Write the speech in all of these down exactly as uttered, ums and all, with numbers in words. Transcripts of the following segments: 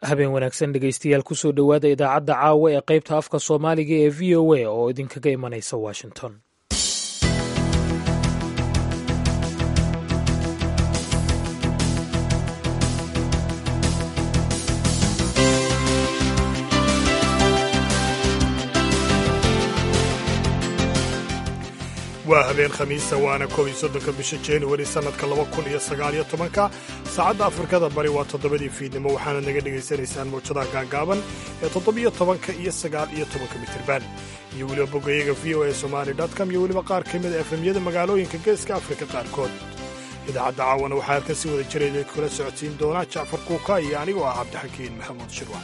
habeen wanaagsan dhegaystayaal kusoo dhowaada idaacadda caawa ee qaybta afka soomaaliga ee v o a oo idinkaga imanaysa washington. waa habeen khamiisa waana koob iyo soddonka bisha januari sannadka laba kun iyo sagaal iyo tobanka saacadda afrikada bari waa toddobadii fiidnimo waxaana naga dhegaysanaysaan mawjadaha gaagaaban ee toddobiyo tobanka iyo sagaal iyo tobanka mitirban iyo weliba boggayaga v o a somali com iyo weliba qaar ka mida efemyada magaalooyinka geeska afrika qaarkood. idaacadda caawana waxaa halkan si wada jira idin kula socodsiin doonaa jacfar kuuka iyo anigoo ah cabdixakiin maxamuud shirwa.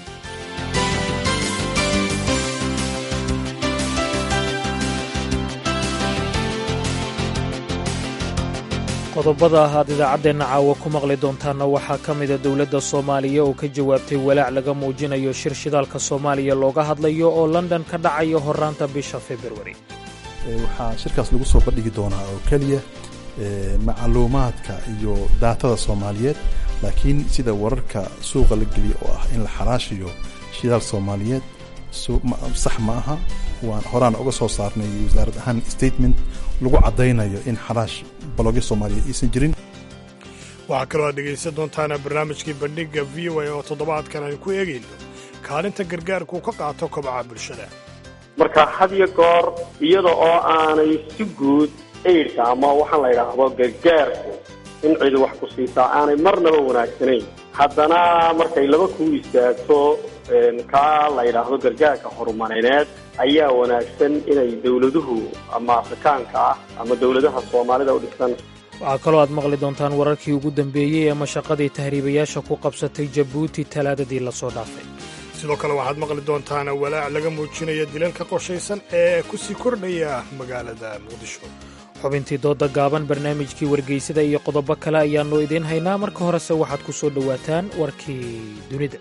qodobada ahaad idaacaddeenna caawa ku maqli doontaanna waxaa ka mida dowladda soomaaliya oo ka jawaabtay walaac laga muujinayo shir shidaalka soomaaliya looga hadlayo oo london ka dhacayo horraanta bisha februari. waxaa shirkaas lagu soo bandhigi doonaa oo keliya macluumaadka iyo daatada soomaaliyeed, laakiin sida wararka suuqa la geliya oo ah in la xaraashiyo shidaal soomaaliyeed sax ma aha. waan horaan uga soo saarnay wasaarad ahaan statement lagu caddaynayo in xaraash balogyo soomaaliyeed aysan jirin. waxaa kaloo aad dhegaysan doontaana barnaamijkii bandhigga v o a oo toddobaadkan aynu ku eegayno kaalinta gargaarkuu ka qaato kobaca bulshada. marka had iyo goor iyada oo aanay si guud eydhka ama waxaan la yidhaahdo gargaarku in cidi wax ku siisaa aanay marnaba wanaagsanayn, haddana markay laba kuu istaagto kaa la yidhaahdo gargaarka horumarineed ayaa wanaagsan inay dowladuhu ama afrikaanka ah ama dowladaha soomaalida u dhigsan. waxaa kaloo aad maqli doontaan wararkii ugu dambeeyey ee mashaqadii tahriibayaasha ku qabsatay jabuuti talaadadii la soo dhaafay. sidoo kale waxaad maqli doontaan walaac laga muujinaya dilalka qorshaysan ee ku sii kordhaya magaalada muqdisho. xubintii dooda gaaban, barnaamijkii wargeysada iyo qodobo kale ayaannu idiin haynaa. marka horese waxaad ku soo dhowaataan warkii dunida.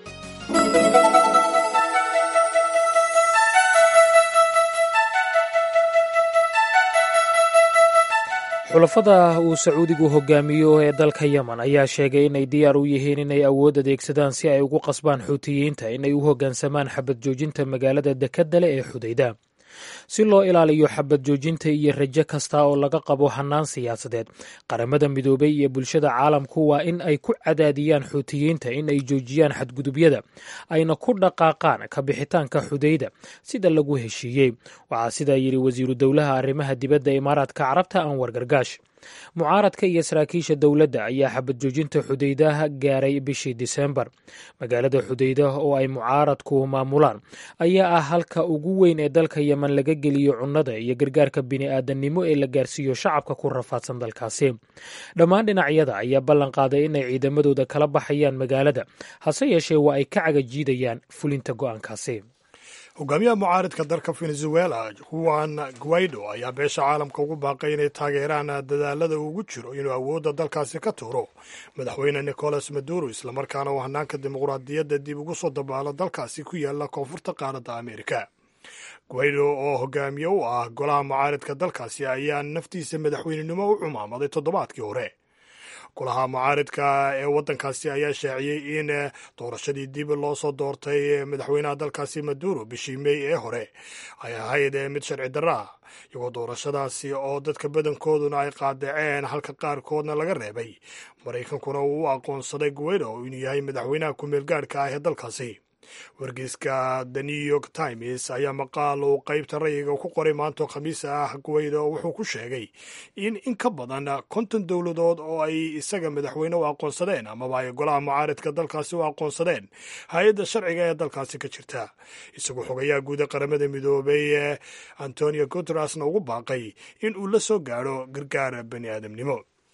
xulafada uu sacuudigu hogaamiyo ee dalka yemen ayaa sheegay inay diyaar u yihiin inay awood adeegsadaan si ay ugu qasbaan xuutiyiinta inay u hoggaansamaan xabad joojinta magaalada dekedda leh ee xudayda. si loo ilaaliyo xabad joojinta iyo rajo kasta oo laga qabo hannaan siyaasadeed, qaramada midoobay iyo bulshada caalamku waa in ay ku cadaadiyaan xuutiyiinta in ay joojiyaan xadgudubyada ayna ku dhaqaaqaan ka bixitaanka xudayda sida lagu heshiiyey. waxaa sidaa yidhi wasiiru dowlaha arrimaha dibadda imaaraadka carabta anwar gargaash. mucaaradka iyo saraakiisha dowladda ayaa xabad joojinta xudaydaha gaaray bishii diseembar. magaalada xudayda oo ay mucaaradku maamulaan ayaa ah halka ugu weyn ee dalka yemen laga geliyo cunnada iyo gargaarka bini'aadannimo ee la gaarsiiyo shacabka ku rafaadsan dalkaasi. dhammaan dhinacyada ayaa ballan qaaday inay ciidamadooda kala baxayaan magaalada, hase yeeshee waa ay ka cagajiidayaan fulinta go'aankaasi. hogaamiyaha mucaaridka dalka venezuela juan guaido ayaa beesha caalamka ugu baaqay inay taageeraan dadaalada ugu jiro inuu awoodda dalkaasi ka tuuro madaxweyne nicolas maduro, islamarkaana uu hanaanka dimuqraadiyadda dib ugu soo dabaalo dalkaasi ku yaala koonfurta qaaradda amerika. guaido oo hogaamiye u ah golaha mucaaridka dalkaasi ayaa naftiisa madaxweynenimo u cumaamaday toddobaadkii hore. golaha mucaaridka ee waddankaasi ayaa shaaciyey in doorashadii dib loo soo doortay madaxweynaha dalkaasi maduro bishii mey ee hore ay ahayd mid sharci darro ah, iyagoo doorashadaasi oo dadka badankooduna ay qaadaceen halka qaarkoodna laga reebay. maraykankuna uu u aqoonsaday guaido inuu yahay madaxweynaha ku-meel gaadhka ah ee dalkaasi. wargeyska the new york times ayaa maqaal uu qaybta rayiga ku qoray maanto khamiis ah guaido wuxuu ku sheegay in in ka badan konton dowladood oo ay isaga madaxweyne u aqoonsadeen amaba ay golaha mucaaridka dalkaasi u aqoonsadeen hay-adda sharciga ee dalkaasi ka jirta. isagoo xogayaha guud ee qaramada midoobay antonio guterresna ugu baaqay in uu la soo gaadho gargaar bani aadamnimo.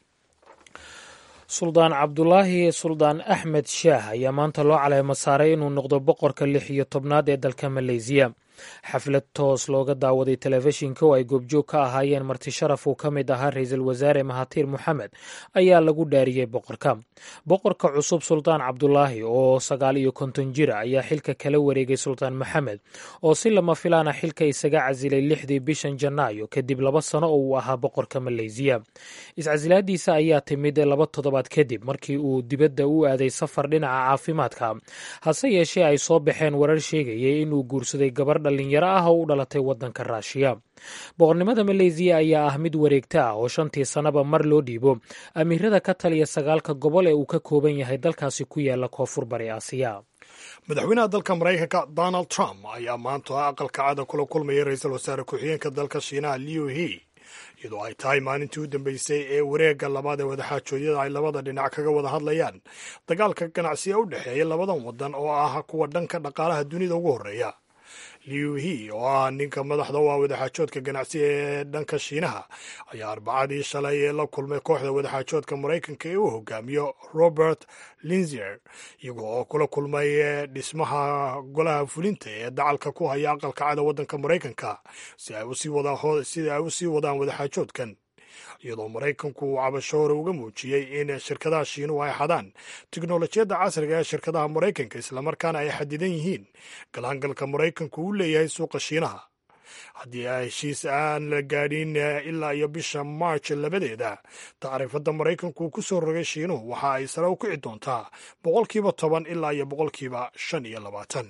suldaan cabdulaahi suldaan axmed shaah ayaa maanta loo caleemo saaray inuu noqdo boqorka lix iyo tobnaad ee dalka maleysiya. xaflad toos looga daawaday telefishinka oo ay goobjoog ka ahaayeen marti sharaf uu ka mid ahaa ra-iisul wasaare mahatir moxamed ayaa lagu dhaariyey boqorka boqorka cusub sultaan cabdulaahi oo sagaal iyo konton jira ayaa xilka kala wareegay sultaan maxamed oo si lama filaana xilka isaga casilay lixdii bishan janaayo kadib laba sano oo uu ahaa boqorka maleysiya. iscasilaadiisa ayaa timid laba toddobaad kadib markii uu dibadda u aaday safar dhinaca caafimaadka, hase yeeshee ay soo baxeen warar sheegayay inuu guursaday gabar dhallinyaro ah oo u dhalatay waddanka raashiya. boqornimada maleysiya ayaa ah mid wareegta ah oo shantii sannaba mar loo dhiibo amiirada ka taliya sagaalka gobol ee uu ka kooban yahay dalkaasi ku yaala koonfur bari aasiya. madaxweynaha dalka maraykanka donald trump ayaa maanta aqalka cada kula kulmaya ra-iisul wasaare ku-xigeenka dalka shiinaha liu he, iyadoo ay tahay maalintii u dambeysay ee wareegga labaad ee wadaxaajoodyada ay labada dhinac kaga wada hadlayaan dagaalka ganacsiga u dhexeeya labadan waddan oo ah kuwa dhanka dhaqaalaha dunida ugu horreeya. liu he oo ah ninka madaxda u ah wadaxaajoodka ganacsiga ee dhanka shiinaha ayaa arbacadii shalay ee la kulmay kooxda wadaxaajoodka maraykanka ee uu hogaamiyo robert linzier, iyagoo oo kula kulmay dhismaha golaha fulinta ee dacalka ku haya aqalka cada waddanka maraykanka si ay u sii wadaan wadaxaajoodkan, iyadoo maraykanku uu cabasho hore uga muujiyey in shirkadaha shiinuhu ay xadaan tiknolojiyadda casriga ee shirkadaha maraykanka islamarkaana ay xadidan yihiin galaangalka maraykanku uu leeyahay suuqa shiinaha. haddii ay heshiis aan la gaadhin ilaa iyo bisha march labadeeda, tacriifadda maraykanku ku soo rogay shiinuhu waxa ay sare u kici doontaa boqolkiiba toban ilaa iyo boqolkiiba shan iyo labaatan.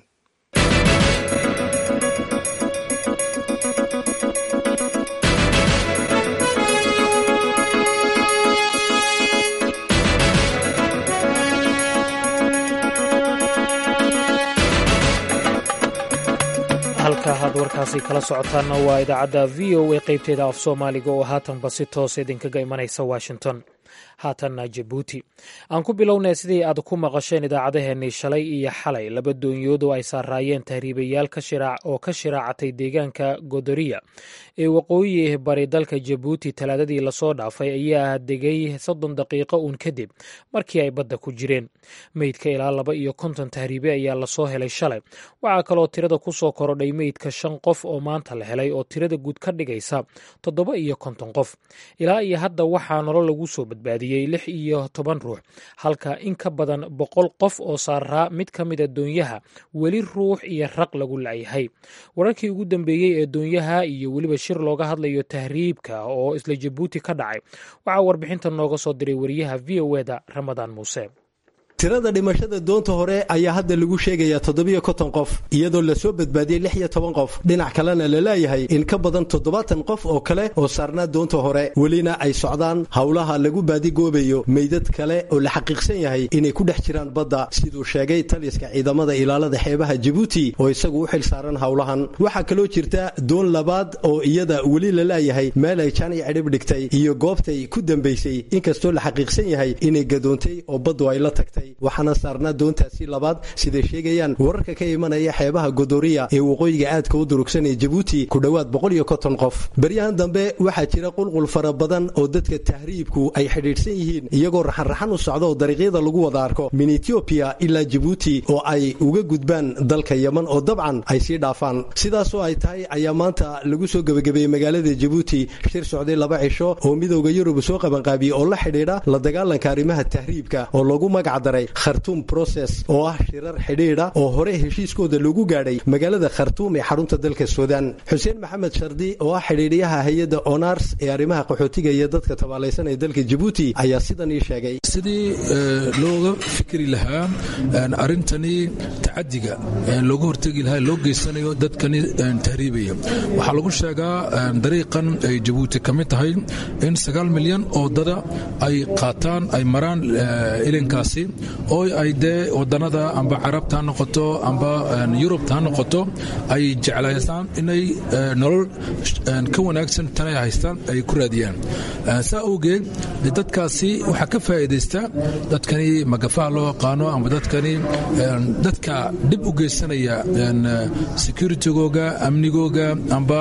halka had warkaasi kala socotaanna waa idaacadda v o a qaybteeda af soomaaliga oo haatanba si toos idinkaga imanaysa washington. haatanna jabuuti aan ku bilownay sidii aad ku maqasheen idaacadaheennii shalay iyo xalay laba doonyood oo ay saaraayeen tahriibayaal oo ka shiraacatay deegaanka godoriya ee waqooyi bari dalka jabuuti talaadadii lasoo dhaafay ayaa degay soddon daqiiqo uun kadib markii ay badda ku jireen. meydka ilaa laba iyo konton tahriibe ayaa lasoo helay shalay, waxaa kaloo tirada ku soo korodhay meydka shan qof oo maanta la helay oo tirada guud ka dhigaysa toddoba iyo konton qof. ilaa iyo hadda waxaa nolol lagu soo badbaadiyey lix iyo toban ruux, halka in ka badan boqol qof oo saaraa mid ka mida doonyaha weli ruux iyo raq lagu la'yahay. wararkii ugu dambeeyey ee doonyaha iyo weliba shir looga hadlayo tahriibka oo isla jabuuti ka dhacay waxaa warbixinta nooga soo diray wariyaha v o eda ramadaan muuse. tirada dhimashada doonta hore ayaa hadda lagu sheegayaa toddobiyo konton qof, iyadoo lasoo badbaadiyey lix iyo toban qof. dhinac kalena la leeyahay in ka badan toddobaatan qof oo kale oo saarnaa doonta hore, welina ay socdaan howlaha lagu baadigoobayo meydad kale oo la xaqiiqsan yahay inay ku dhex jiraan badda, siduu sheegay taliska ciidamada ilaalada xeebaha jabuuti oo isagu u xil saaran howlahan. waxaa kaloo jirta doon labaad oo iyada weli la leeyahay meel ay jaan iyo cidhib dhigtay iyo goobtay ku dambaysay, inkastoo la xaqiiqsan yahay inay gadoontay oo baddu ay la tagtay. waxaana saarnaa doontaasi labaad siday sheegayaan wararka ka imanaya xeebaha godoriya ee waqooyiga aadka u durugsan ee jabuuti ku dhowaad boqol iyo konton qof. baryahan dambe waxaa jira qulqul fara badan oo dadka tahriibku ay xidhiidhsan yihiin, iyagoo raxanraxan u socda oo dariiqyada lagu wada arko min etoobiya ilaa jabuuti oo ay uga gudbaan dalka yeman oo dabcan ay sii dhaafaan. sidaasoo ay tahay ayaa maanta lagu soo gebagabeeyey magaalada jabuuti shir socday laba cisho oo midowda yurub soo qabanqaabiyey oo la xidhiidha la dagaalanka arrimaha tahriibka oo lagu magacdaray khartuum process, oo ah shirar xidhiidha oo hore heshiiskooda lagu gaadhay magaalada khartuum ee xarunta dalka suudaan. xuseen maxamed shardi oo ah xidhiidhiyaha hay-adda onars ee arrimaha qaxootiga iyo dadka tabaalaysan ee dalka jabuuti ayaa sidan ii sheegay. sidii looga fikri lahaa arrintani tacadiga looga hortegi lahaa loo geysanayo dadkani tahriibaya, waxaa lagu sheegaa dariiqan ay jabuuti ka mid tahay in sagaal milyan oo dada ay qaataan ay maraan ilinkaasi oo ay dee wadannada amba carabta ha noqoto amba yurubta ha noqoto ay jeclaystaan inay nolol ka wanaagsan tanay haystaan ay ku raadiyaan. saa awgeed dadkaasi waxaa ka faa'iidaysta dadkani magafaha loo yaqaano amba dadkani dadka dhib u geysanaya securitygooga, amnigooga amba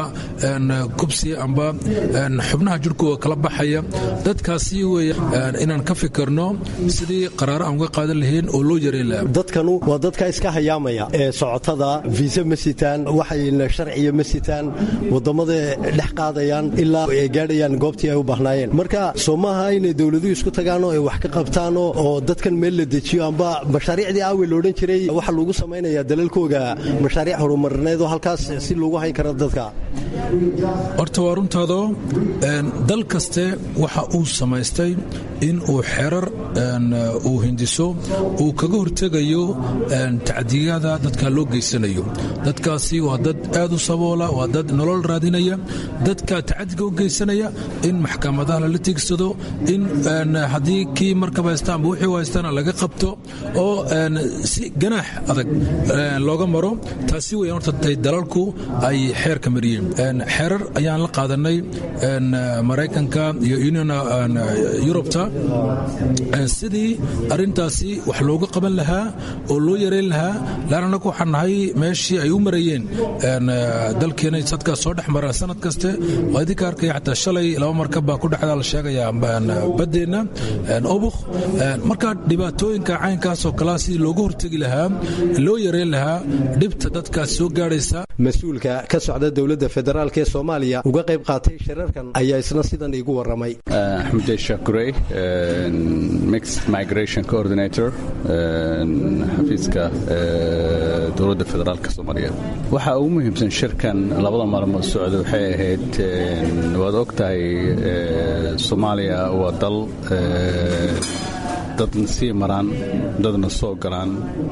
kubsi amba xubnaha jirhkooga kala baxaya. dadkaasi wey inaan ka fikirno sidii qaraaro aan uga qaadan lahayn oo loo yareyn lahaa. dadkanu waa dadka iska hayaamaya ee socotada viisa ma sitaan, waxayna sharciya ma sitaan, wadamada dhex qaadayaan ilaa ay gaadhayaan goobtii ay u baahnaayeen. marka soomaha inay dowladuhu isku tagaan oo ay wax ka qabtaan oo dadkan meel la dejiyo amba mashaariicdii aawi la odhan jiray waxa lagu samaynayaa dalalkooga mashaariic horumarineed oo halkaas si loogu hayn karo dadka. horta waa runtaado dal kaste waxa uu samaystay in uu xerar uu hindiso uu kaga hortegayo tacdiyada dadka loo geysanayo. dadkaasi waa dad aad u saboola, waa dad nolol raadinaya. dadka tacadiga u geysanaya in maxkamadaha lala tigsado, in haddii kii markaba haystaan ama wixii haystaan laga qabto oo si ganaax adag looga maro. taasi weeyaan horta dalalku ay xeerka mariyeen. xerar ayaan la qaadanay Maraykanka iyo Union Eurobta sidii arintaasi wax looga qaban lahaa oo loo yareyn lahaa. laana ku xanahay meeshii ay u marayeen dalkeena sadka soo dhex mara sanad kaste wadii ka arkay xataa shalay laba markab baa ku dhacda la sheegaya badeena obukh. marka dhibaatooyinka caynkaas oo kala si looga hortagi lahaa loo yareyn lahaa dhibta dadka soo gaaraysa. mas-uulka ka socda dowladda federaalka ee Soomaaliya uga qayb qaatay shirarkan ayaa isna sidan igu waramay. Ahmed Shakure, Mixed Migration Coordinator, xafiiska dowladda federaalka Soomaaliya. waxa ugu muhiimsan shirkan labada maalmood socdo waxay ahayd waad ogtahay Soomaaliya waa dal dadna sii maraan dadna soo galaan.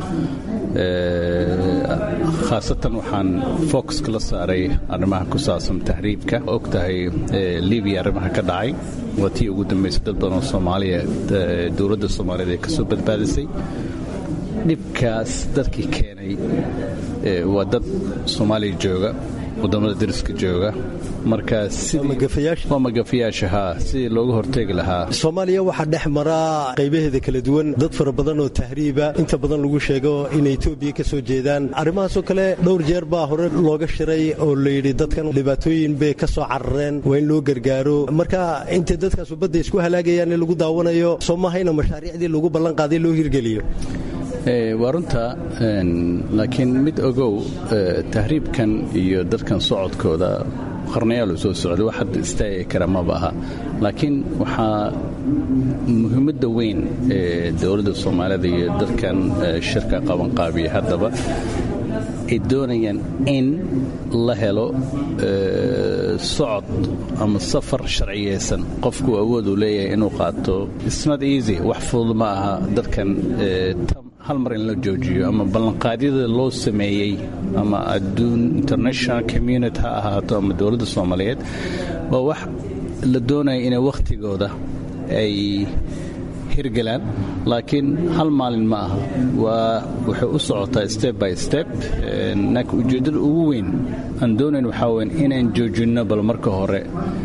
khaasatan waxaan focus kala saaray arrimaha ku saabsan tahriibka. ogtahay Libiya arrimaha ka dhacay waa tii ugu dambaysay dad badan oo Soomaaliya dowladda Soomaaliyeed ay ka soo badbaadisay. dhibkaas dadkii keenay waa dad Soomaaliya jooga, wadamada dariska jooga. marka waa magafayaasha si looga hortegi lahaa. Soomaaliya waxaa dhex mara qaybaheeda kala duwan dad fara badan oo tahriiba, inta badan lagu sheego inay Itoobiya ka soo jeedaan. arrimahaasoo kale dhowr jeer baa hore looga shiray oo la yidhi dadkan dhibaatooyin bay ka soo carareen, waa in loo gargaaro. marka inta dadkaas badda isku halaagayaan ee lagu daawanayo Soomahayna mashaariicdii lagu ballan qaaday loo hirgeliyo. waa runta, laakiin mid ogow tahriibkan iyo dadkan socodkooda qarnayaal u soo socday wax hadda istaagi kara ma baha. laakiin waxaa muhiimadda weyn ee dowladda Soomaaliyeed iyo dadkan shirka qaban qaabiya haddaba ay doonayaan in la helo socod ama safar sharciyeysan. qofku awood u leeyahay inuu qaato. It's not easy, wax fudud ma aha dadkan hal mar in la joojiyo ama ballanqaadyada loo sameeyey ama adduun international community ha ahaato ama dowladda Soomaaliyeed waa wax la doonaya inay wakhtigooda ay hirgalaan. laakiin hal maalin ma aha, waa waxay u socotaa step by step. laakiin ujeeddada ugu weyn aan doonayn waxaa weyn inaan joojinno bal marka hore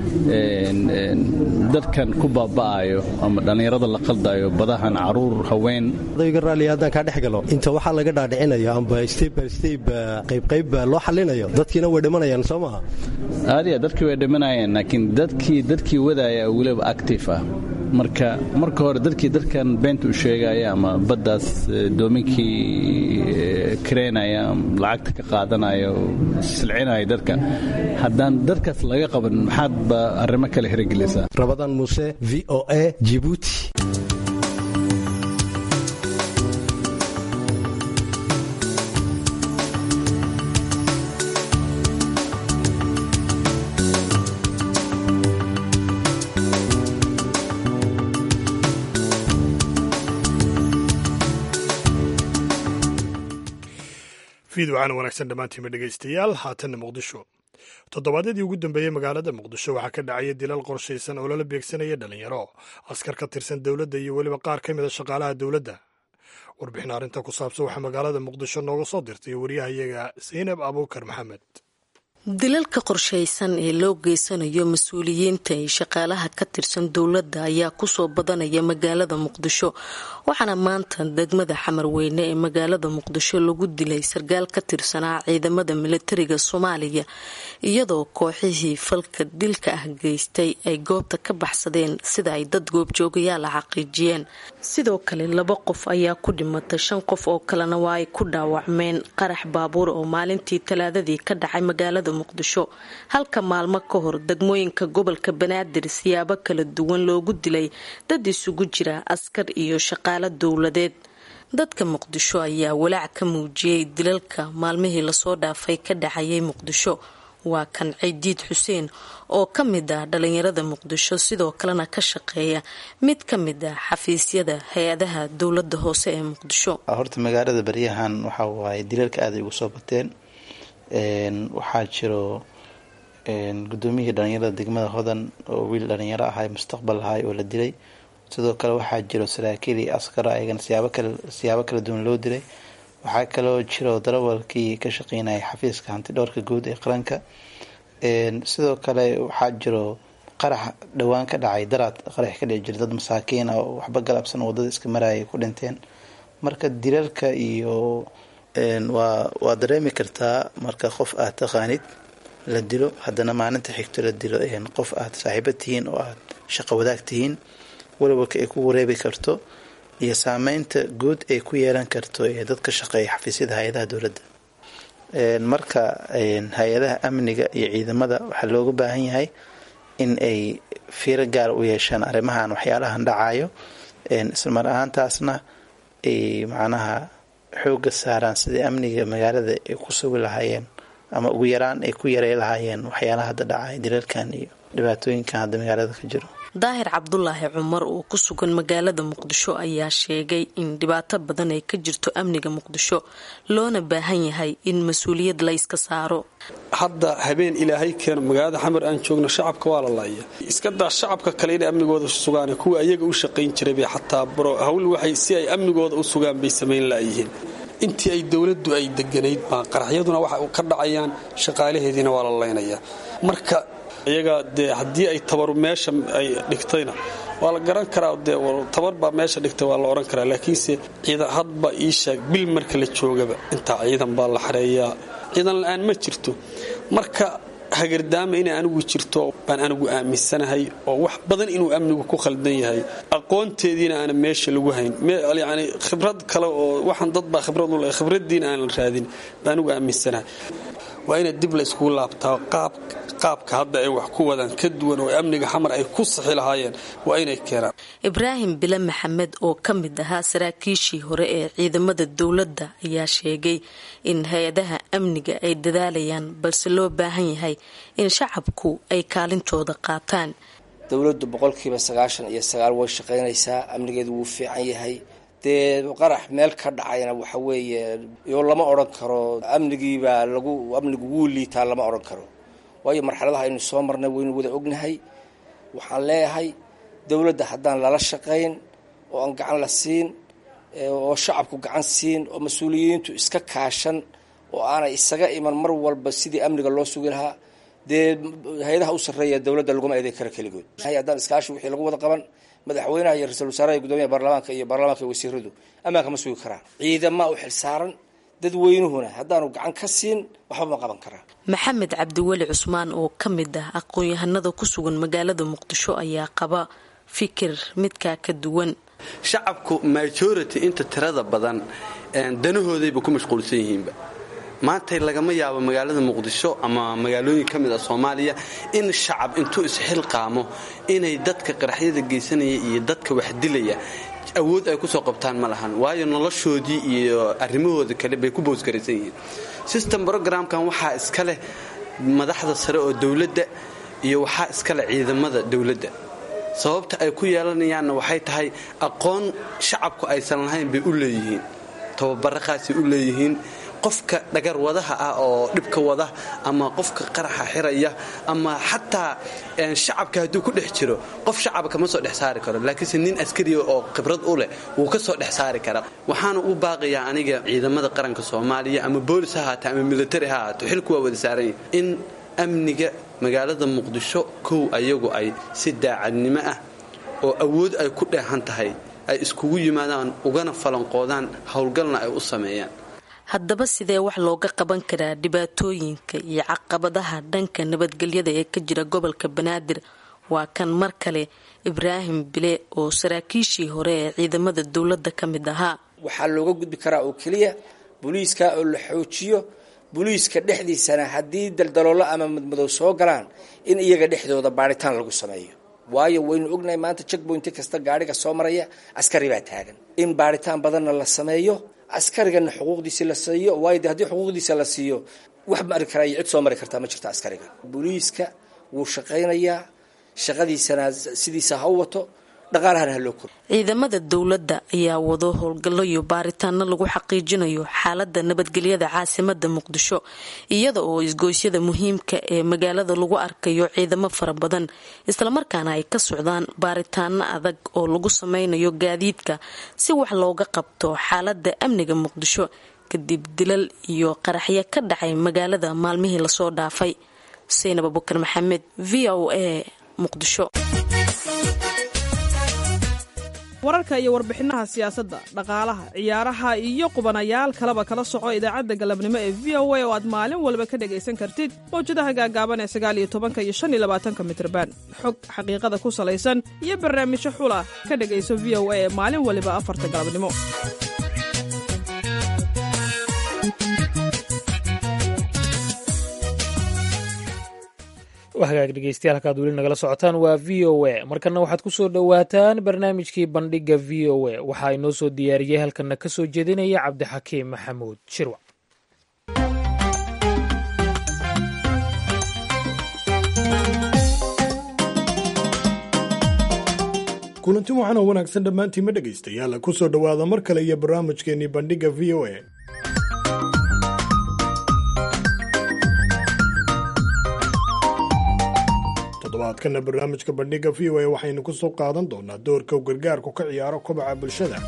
dadkan ku baaba'ayo ama dhallinyarada la qaldayo badahan caruur haween. adayga raalli haddaan kaa dhex galo inta waxaa laga dhaadhicinayo amba step by step qayb qayb loo xallinayo dadkiina way dhimanayaan soo maaha. aadiya dadkii way dhimanayaan, laakiin dadkii dadkii wadaaya weliba active ah. marka marka hore dadkii dadkan beenta u sheegaya ama baddaas doominkii kareenaya lacagta ka qaadanaya silcinaya dadka, haddaan dadkaas laga qaban maxaad ba arrimo kale hirgelinaysaa. Rabadaan Muuse, V O A, Djibouti. fiidwacaan wanaagsan dhammaantiinba dhegaystayaal. haatanna muqdisho. toddobaadyadii ugu dambeeyey magaalada muqdisho waxaa ka dhacaya dilal qorshaysan oo lala beegsanaya dhalinyaro askar ka tirsan dowladda iyo weliba qaar ka mida shaqaalaha dowladda. warbixin arrinta ku saabsan waxaa magaalada muqdisho nooga soo dirtay wariyahayaga Zaynab Abuukar Maxamed. dilalka qorshaysan ee loo geysanayo mas-uuliyiinta iyo shaqaalaha ka tirsan dowladda ayaa kusoo badanaya magaalada muqdisho waxaana maanta degmada xamarweyne ee magaalada muqdisho lagu dilay sarkaal ka tirsanaa ciidamada militariga soomaaliya iyadoo kooxihii falka dilka ah geystay ay goobta ka baxsadeen sida ay dad goobjoogayaal ah xaqiijiyeen sidoo kale laba qof ayaa ku dhimatay shan qof oo kalena waa ay ku dhaawacmeen qarax baabuur oo maalintii talaadadii ka dhacay magaalada muqdisho halka maalmo ka hor degmooyinka gobolka banaadir siyaabo kala duwan loogu dilay dad isugu jira askar iyo shaqaale dowladeed dadka muqdisho ayaa walaac ka muujiyay dilalka maalmihii lasoo dhaafay ka dhacayay muqdisho waa kan ciidiid xuseen oo ka mid ah dhalinyarada muqdisho sidoo kalena ka shaqeeya mid ka mid ah xafiisyada hay-adaha dowladda hoose ee muqdisho. horta magaalada baryahan waxa waaye dilalka aad ay ugu soo bateen waxaa jiro gudoomiyihii dhalinyarada degmada hodan oo wiil dhalinyaro ahay mustaqbal ahay oo la dilay sidoo kale waxaa jiro saraakiil iyo askar ayagana siyaabo kale siyaabo kala duwan loo dilay waxaa kaloo jiro darawalkii ka shaqeynayay xafiiska hanti dhowrka guud ee qaranka sidoo kale waxaa jiro qarax dhowaan ka dhacay daraad qarax ka dhici jira dad masaakiin ah oo waxba galabsan wadada iska marayay ku dhinteen marka dilalka iyo waa waa dareemi kartaa marka qof aad taqaanid la dilo haddana maalinta xigto la dilo qof aad saaxiibo tihiin oo aad shaqo wadaag tihiin walwalka ay ku wareebi karto iyo saameynta guud ay ku yeelan karto ee dadka shaqeeya xafiisyada hay-adaha dowladda marka hay-adaha amniga iyo ciidamada waxaa looga baahan yahay in ay fiiro gaar u yeeshaan arrimahan waxyaalahan dhacayo islamar ahaantaasna ay macnaha xooga saaraan sidii amniga magaalada ay ku sugi lahaayeen ama ugu yaraan ay ku yarey lahaayeen waxyaalaha hadda dhacay dilalkan iyo dhibaatooyinkan hadda magaalada ka jiro. daahir cabdulaahi cumar oo ku sugan magaalada muqdisho ayaa sheegay in dhibaato badan ay ka jirto amniga muqdisho loona baahan yahay in mas-uuliyad la iska saaro. hadda habeen ilaahay keeno magaalada xamar aan joogno shacabka waa la laaya iska daa shacabka kale inay amnigooda sugaan kuwa ayaga u shaqayn jiray bay xataa baro hawl waxay si ay amnigooda u sugaan bay samayn laayihiin intii ay dowladdu ay deganayd baa qaraxyaduna waxa ka dhacayaan shaqaalaheediina waa la laynaya marka iyaga dee haddii ay tabaru meesha ay dhigtayna waa la garan karaa dee tabar baa meesha dhigtay waa la oran karaa laakiinse ciidan hadba ii sheeg bil marka la joogaba intaa ciidan baa la xareeyaa ciidan la-aan ma jirto marka hagardaama inay anigu jirto baan anigu aaminsanahay oo wax badan inuu amnigu ku khaldan yahay aqoonteediina aana meesha lagu hayn yani khibrad kale oo waxaan dad baa khibrad u leh khibraddiina aanan raadin baan anigu aaminsanahay waa ina dib la iskugu laabtaa qaab qaabka hadda ay wax ku wadaan ka duwan oo amniga xamar ay ku saxi lahaayeen waa inay keenaan. ibraahim bile maxamed oo ka mid ahaa saraakiishii hore ee ciidamada dowladda ayaa sheegay in hay-adaha amniga ay dadaalayaan balse loo baahan yahay in shacabku ay kaalintooda qaataan. dowladdu boqolkiiba sagaashan iyo sagaal way shaqaynaysaa amnigeedu wuu fiican yahay dee qarax meel ka dhacayna waxa weeye iyo lama odhan karo amnigiibaa lagu amnigu wuu liitaa lama odhan karo waayo marxaladaha aynu soo marnay waynu wada ognahay waxaan leeyahay dowladda haddaan lala shaqayn oo aan gacan la siin oo shacabku gacan siin oo mas-uuliyiintu iska kaashan oo aanay isaga iman mar walba sidii amniga loo sugi lahaa dee hay-adaha u sarreeya dowladda laguma eeday kara keligood haddaan iskaashi wixii lagu wada qaban madaxweynaha iyo ra-iisul wasaaraha iyo gudoomiyaha baarlamaanka iyo baarlamaanka iyo wasiiradu ammaanka ma sugi karaan ciidamaa u xilsaaran dadweynuhuna haddaanu gacan ka siin waxba ma qaban karaa. maxamed cabdiweli cusmaan oo ka mid ah aqoon-yahanada ku sugan magaalada muqdisho ayaa qaba fikir midkaa ka duwan. shacabku majority inta tirada badan danahoodayba ku mashquulsan yihiinba maanta lagama yaabo magaalada muqdisho ama magaalooyin ka mid ah soomaaliya in shacab intuu isxilqaamo inay dadka qaraxyada geysanaya iyo dadka wax dilaya awood ay ku soo qabtaan ma lahan waayo noloshoodii iyo arrimahooda kale bay ku boosgaraysan yihiin. system programkan waxaa iska leh madaxda sare oo dowladda iyo waxaa iska leh ciidamada dowladda sababta ay ku yeelanayaanna waxay tahay aqoon shacabku aysan lahayn bay u leeyihiin tababaro khaasay u leeyihiin qofka dhagar wadaha ah oo dhibka wada ama qofka qaraxa xiraya ama xataa shacabka hadduu ku dhex jiro qof shacabka kama soo dhex saari karo laakiinse nin askariya oo khibrad u leh wuu ka soo dhex saari karaa. waxaana u baaqayaa aniga ciidamada qaranka soomaaliya ama boolis ha ahaato ama military ha ahaato xilku waa wada saaran in amniga magaalada muqdisho kow ayagu ay si daacadnimo ah oo awood ay ku dheehan tahay ay iskugu yimaadaan ugana falanqoodaan howlgalna ay u sameeyaan. haddaba sidee wax looga qaban karaa dhibaatooyinka iyo caqabadaha dhanka nabadgelyada ee ka jira gobolka banaadir? waa kan mar kale Ibraahim Bile oo saraakiishii hore ee ciidamada dowladda ka mid ahaa. waxaa looga gudbi karaa oo keliya booliiska oo la xoojiyo, booliiska dhexdiisana haddii daldaloolo ama madmadow soo galaan in iyaga dhexdooda baaritaan lagu sameeyo. waayo waynu ognahay maanta checkpoint kasta gaariga soo maraya askari baa taagan, in baaritaan badanna la sameeyo, askarigana xuquuqdiisa la siiyo. waayo haddii xuquuqdiisa la siiyo wax mari kara iyo cid soo mari kartaa ma jirto. askariga booliiska wuu shaqaynayaa, shaqadiisana sidiisa ha u wato, dhaqaalahana ha loo koro. ciidamada dowladda ayaa wado howlgallo iyo baaritaano lagu xaqiijinayo xaaladda nabadgelyada caasimada muqdisho, iyada oo isgoysyada muhiimka ee magaalada lagu arkayo ciidamo fara badan, islamarkaana ay ka socdaan baaritaano adag oo lagu sameynayo gaadiidka si wax looga qabto xaaladda amniga muqdisho kadib dilal iyo qaraxyo ka dhacay magaalada maalmihii lasoo dhaafay. Saynab Abubakar Maxamed, V O A, muqdisho. wararka iyo warbixinaha siyaasadda, dhaqaalaha, ciyaaraha iyo qubanayaal kaleba kala soco idaacadda galabnimo ee V O A oo aad maalin walba ka dhagaysan kartid mawjadaha gaagaaban ee sagaal iyo tobanka iyo shan iyo labaatanka mitirban. xog xaqiiqada ku salaysan iyo barnaamijyo xula ka dhagayso V O A ee maalin waliba afarta galabnimo. hagaag dhegeystayaal halkaad weli nagala socotaan waa V O A. markana waxaad ku soo dhowaataan barnaamijkii bandhiga V O A. waxaa inoo soo diyaariyey halkana ka soo jeedinaya cabdixakiim maxamuud shirwac. kulanti waxaana wanaagsan dhammaantiinma dhegaystayaal ku soo dhowaada mar kale iyo barnaamijkeennii bandhiga V O A. toddobaadkana barnaamijka bandhiga V O A waxaynu ku soo qaadan doonaa doorka uu gargaarku ka ciyaaro kobaca bulshada.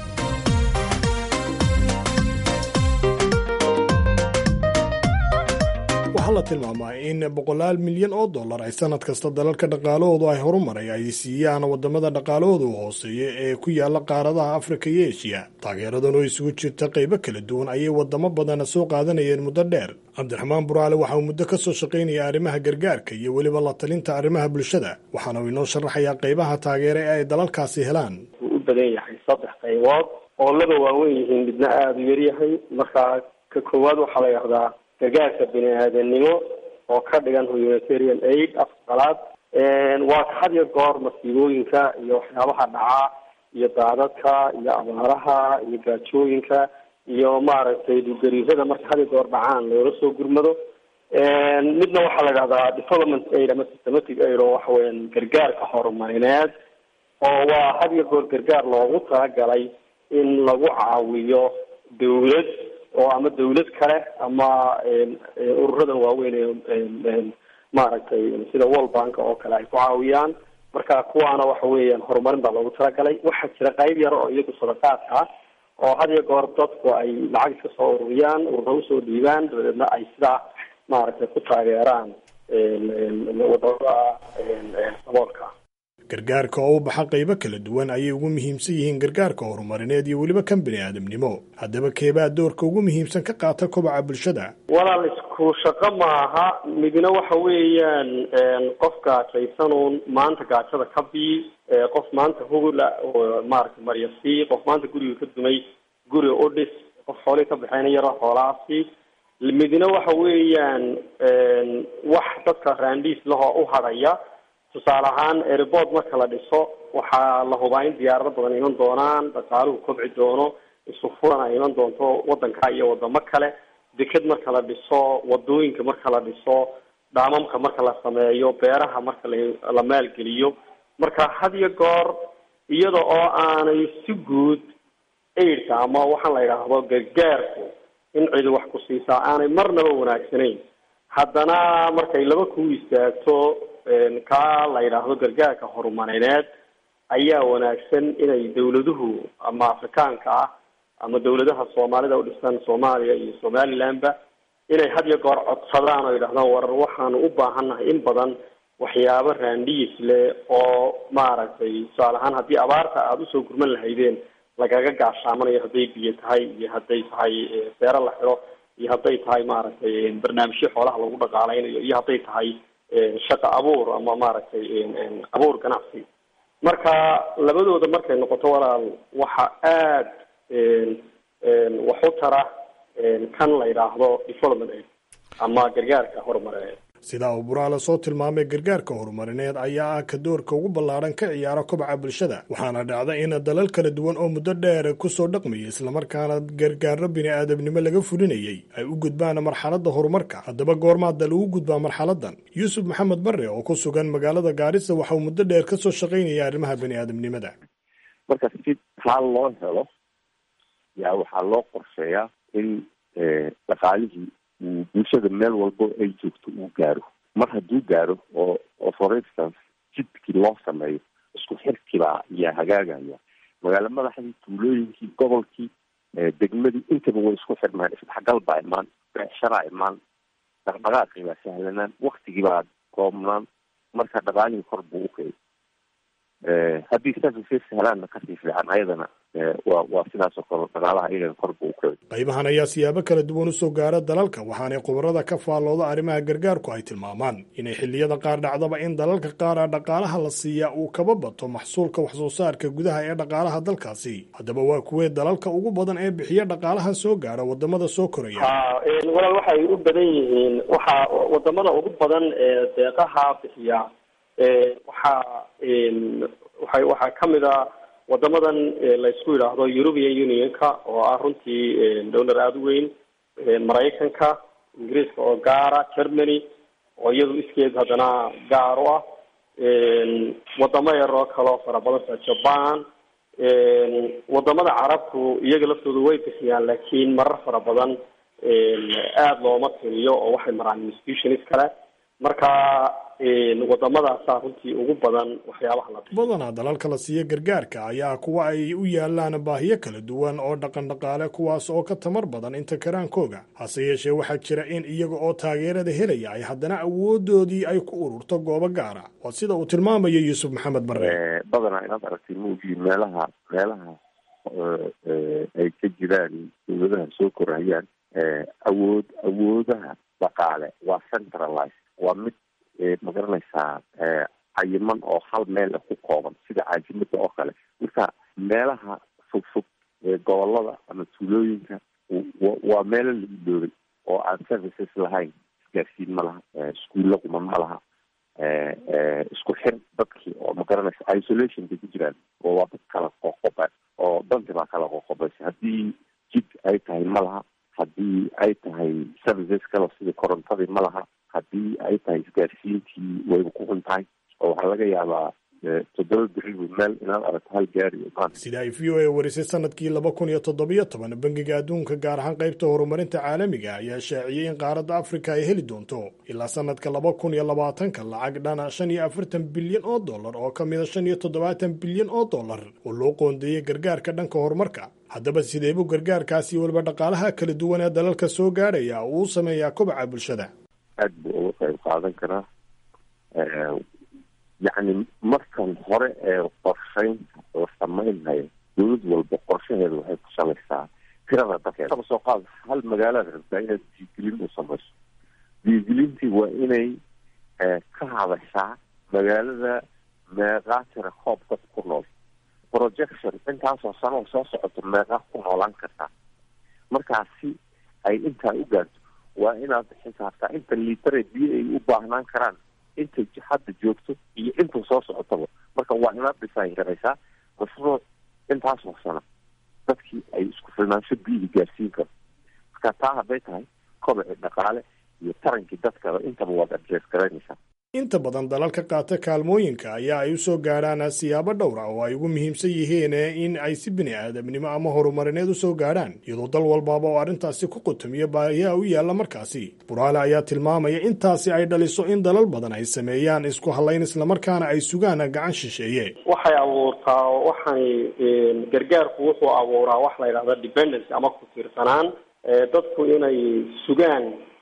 waxaa la tilmaamaa in boqolaal milyan oo dollar ay sanad kasta dalalka dhaqaalahoodu ay horumaray ay siiyaan wadamada dhaqaalahooda u hooseeya ee ku yaala qaaradaha Afrika iyo Aasiya. taageeradan oo isugu jirta qaybo kala duwan ayay wadamo badan soo qaadanayeen muddo dheer. cabdiraxmaan buraale waxa uu muddo ka soo shaqaynaya arrimaha gargaarka iyo weliba la talinta arrimaha bulshada, waxaana uu inoo sharaxayaa qaybaha taageere ee ay dalalkaasi helaan. wuu u badan yahay saddex qaybood oo laba waaweyn yihiin, midna aada u yaryahay. markaa ka koowaad waxaa la yidhahdaa gargaarka bini aadanimo oo ka dhigan humanitarian aid afqalaad. waa had iyo goor masiibooyinka iyo waxyaabaha dhaca iyo daadadka iyo abaaraha iyo gaajooyinka iyo maaragtay dhulgariirada marka had iyo goor dhacaan loola soo gurmado. midna waxaa la idhahdaa development aid ama systematic aid oo waxa weeyaan gargaarka horumarineed, oo waa had iyo goor gargaar loogu talagalay in lagu caawiyo dawlad oo ama dawlad kale ama ururadan waaweyn ee maaragtay sida World Bank oo kale ay ku caawiyaan. marka kuwaana waxa weeyaan horumarin baa loogu talagalay. waxaa jira qayb yar oo iyagu sadaqaadka ah oo had iyo goor dadku ay lacag iska soo ururiyaan, ururo usoo dhiibaan, dabadeedna ay sidaa maaragtay ku taageeraan wadamada saboolka. gargaarka oo u baxa qaybo kala duwan ayay ugu muhiimsan yihiin gargaarka horumarineed iyo weliba kan bini aadamnimo. haddaba keebaa doorka ugu muhiimsan ka qaata kobaca bulshada? walaal isku shaqo maaha. midna waxa weeyaan qof gaajaysanuun maanta gaajada ka bii, qof maanta hugula oo maaragtay maryasi, qof maanta guriga ka dumay guri u dhis, qof xoolihii ka baxaynayara xoolahaasi. midna waxa weeyaan wax dadka raandiis lahoo u hadhaya. tusaale ahaan airport marka la dhiso waxaa la hubaa in diyaarado badan iman doonaan, dhaqaaluhu kobci doono, isu furan ay iman doonto wadanka iyo wadamo kale. deked marka la dhiso, wadooyinka marka la dhiso, dhaamamka marka la sameeyo, beeraha marka la maalgeliyo. marka had iyo goor iyada oo aanay si guud aidka ama waxaan la yidhaahdo gargaarku in cidi wax ku siisaa aanay marnaba wanaagsanayn, haddana markay laba ku istaagto kaa la yidhaahdo gargaarka horumarineed ayaa wanaagsan inay dawladuhu ama afrikaanka ah ama dawladaha soomaalida u dhisan Soomaaliya iyo Somalilandba inay had iyo goor codsadaan oo yidhahdaan war waxaanu u baahannahay in badan waxyaabo raandhiis leh oo maaragtay tusaale ahaan haddii abaarta aada usoo gurman lahaydeen lagaga gaashaamanayo hadday biyo tahay iyo hadday tahay beero la xidho iyo hadday tahay maaragtay barnaamijyo xoolaha lagu dhaqaaleynayo iyo hadday tahay shaqo abuur ama maaragtay abuur ganacsi. marka labadooda markay noqoto walaal waxa aada wax u tara kan la yidhaahdo development aid ama gargaarka horumareed. sidaa uu buraale soo tilmaamay gargaarka horumarineed ayaa ah ka doorka ugu ballaaran ka ciyaara kobaca bulshada, waxaana dhacda in dalal kala duwan oo muddo dheer kusoo dhaqmayay islamarkaana gargaaro bini-aadamnimo laga fulinayay ay u gudbaan marxaladda horumarka. haddaba goormaada lagu gudbaa marxaladan? yuusuf maxamed bare oo ku sugan magaalada gaarisa waxa uu muddo dheer kasoo shaqaynaya arrimaha bini-aadamnimada. marka si taal loo helo yaa waxaa loo qorsheeyaa in dhaqaalihii uu bulshada meel walbo ay joogto uu gaaro. mar hadduu gaaro oo oo for instance jidkii loo sameeyo isku xirkibaa ayaa hagaagaya, magaalo madaxdii, tuulooyinkii, gobolkii, degmadii intaba way isku xirmaan, isdhexgal baa imaan, beecsharaa imaan, dhaqdhaqaaqii baa sahlanaan, waktigii baa koobnaan, marka dhaqaalihii kor buu u kacay. haddii saasay sahalaanna kasii fiican ayadana waa waa sidaasoo kale dhaqaalaha iyagana kor buu u kacay. qaybahan ayaa siyaabo kala duwan usoo gaara dalalka, waxaanay khubarada ka faallooda arrimaha gargaarku ay tilmaamaan inay xilliyada qaar dhacdaba in dalalka qaara dhaqaalaha la siiyaa uu kaba bato maxsuulka waxsoo saarka gudaha ee dhaqaalaha dalkaasi. haddaba waa kuwee dalalka ugu badan ee bixiya dhaqaalaha soo gaara wadamada soo koraya? walaal waxay u badan yihiin waxaa wadamada ugu badan ee deeqaha bixiya waxaa waxa waxaa kamid a wadamadan laysku yidhaahdo European Unionka oo ah runtii donor aada u weyn, Maraykanka, Ingiriiska oo gaara, Germany oo iyadu iskeed haddana gaar u ah, wadamo yar oo kaloo fara badan sida Japan. wadamada carabku iyaga laftooda way bixiyaan laakiin marar fara badan aada looma tiriyo oo waxay maraan institutions kale. marka wadamadaasa runtii ugu badan waxyaabaha la badanaa dalalka la siiya gargaarka ayaa kuwa ay u yaalaan baahiyo kala duwan oo dhaqan dhaqaale, kuwaas oo ka tamar badan inta karaankooga. hase yeeshee waxaa jira in iyaga oo taageerada helaya ay haddana awoodoodii ay ku ururto goobo gaara. waa sida uu tilmaamayo yuusuf maxamed bare. badanaa inaad aragtay muujiyi meelaha meelaha ay ka jiraan dawladaha soo korayaan awood awoodaha dhaqaale waa centralized, waa mid magaranaysaa cayiman oo hal meel ku kooban sida caajimada oo kale. marka meelaha fogfog gobolada ama tuulooyinka waa meelo la iloobay oo aan services lahayn, isgaarsiin ma laha, iskuulla quman ma laha, isku xir dadkii oo magaranaysa isolationka ku jiraan oo waa dad kala qoqoba oo danti baa kala qoqobaysa. haddii jid ay tahay ma laha, haddii ay tahay services kale sida korontadii ma laha, haddii ay tahay isgaarsiintii wayba ku xun tahay oo waxaa laga yaabaa toddoba beri meel inaad aragto hal gaari. sida ay v o a warisay sanadkii laba kun iyo toddobiyo toban, bangiga adduunka gaar ahaan qaybta horumarinta caalamiga ayaa shaaciyey in qaaradda afrika ay heli doonto ilaa sanadka laba kun iyo labaatanka lacag dhana shan iyo afartan bilyan oo dollar oo ka mida shan iyo toddobaatan bilyan oo dollar oo loo qoondeeyey gargaarka dhanka horumarka. haddaba sideebuu gargaarkaasi waliba dhaqaalaha kala duwan ee dalalka soo gaarhaya uu sameeyaa kobaca bulshada? aad buu uga qayb qaadan karaa. yacni markan hore ee qorshaynta la samaynhayo dawlad walba qorshaheeda waxay ku salaysaa tirada dadkeeda. kaba soo qaad hal magaalaad rabtaa inaad diigelin u samayso, diigelintii waa inay ka hadashaa magaalada meeqaa tira koob dad ku nool, projection intaasoo sano soo socoto meeqaa ku noolaan kartaa. markaasi ay intaa u gaarto waa inaad xisaabtaa inta liitare biyo ay u baahnaan karaan, inta hadda joogto iyo inta soo socotaba. marka waa inaad design garaysaa mashruuc intaasoo sano dadkii ay isku filnaansho biyihii gaarsiin karto. marka taa hadday tahay kobaci dhaqaale iyo tarankii dadkaba intaba waad adrees garaynaysaa. inta badan dalalka qaata kaalmooyinka ayaa ay usoo gaarhaan siyaabo dhowra oo ay ugu muhiimsan yihiin in ay si bini aadamnimo ama horumarineed usoo gaarhaan, iyadoo dal walbaaba oo arrintaasi ku qutumiyo baahiyaha u yaalla markaasi. buraale ayaa tilmaamaya intaasi ay dhaliso in dalal badan ay sameeyaan isku halayn islamarkaana ay sugaan gacan shisheeye. waxay abuurtaa waxay gargaarku wuxuu abuuraa wax la yidhahda dependency ama ku tiirsanaan, dadku inay sugaan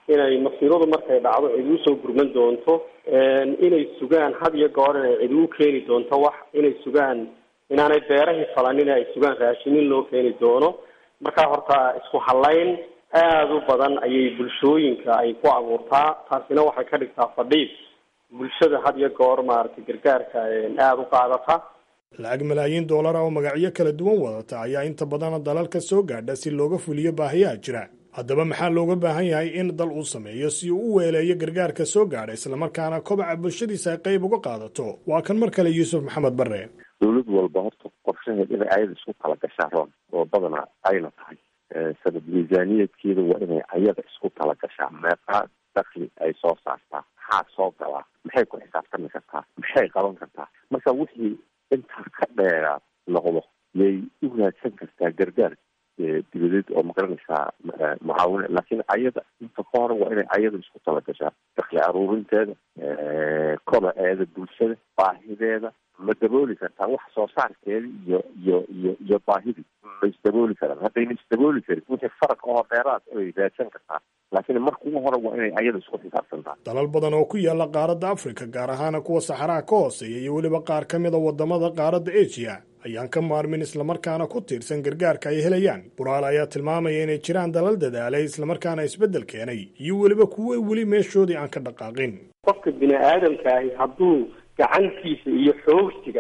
inay masiibadu markay dhacdo cid usoo gurman doonto, inay sugaan had iyo goor inay cid u keeni doonto wax, inay sugaan inaanay beerahii falanin ay sugaan raashinin loo keeni doono. markaa horta isku halayn aada u badan ayay bulshooyinka ay ku abuurtaa, taasina waxay ka dhigtaa fadhiid bulshada had iyo goor maaragtay gargaarka aada u qaadata. lacag malaayiin doolara oo magacyo kala duwan wadata ayaa inta badan dalalka soo gaadha si looga fuliyo baahiyaha jira. haddaba maxaa looga baahan yahay in dal uu sameeyo si uu u weeleeyo gargaarka soo gaadha islamarkaana kobaca bulshadiisa ay qayb uga qaadato? waa kan mar kale yuusuf maxamed bare. dowlad walba horta qorshaheed inay ayada isku kala gashaa roon oo badana ayna tahay sanad miisaaniyadkeeda waa inay ayada isku kala gashaa. meeqa dakli ay soo saartaa, maxaa soo galaa, maxay ku xisaabtami kartaa, maxay qaban kartaa. marka wixii intaa ka dheeraad noqdo yay u raadsan kartaa gargaar dibadeed oo magaranaysaa mucaawina. laakiin ayada inta ka hore waa inay ayada isku kala gashaa dakli aruurinteeda, kobaceeda bulshada, baahideeda ma dabooli kartaa wax soo saarkeeda iyo iyo iyo iyo baahidii ma isdabooli karaan. haddayna isdabooli karin wixii faraq oo dheeraad ay raadsan kartaa, laakiin marka ugu hore waa inay ayada isku xisaabtantaa. dalal badan oo ku yaala qaaradda afrika, gaar ahaana kuwa saxaraha ka hooseeya iyo weliba qaar ka mida wadamada qaaradda asia, ayaan ka maarmin islamarkaana ku tiirsan gargaarka ay helayaan. buraal ayaa tilmaamaya inay jiraan dalal dadaalay islamarkaana isbeddel keenay iyo weliba kuwa weli meeshoodii aan ka dhaqaaqin. qofka bini aadamka ahi hadduu gacantiisa iyo xoogsiga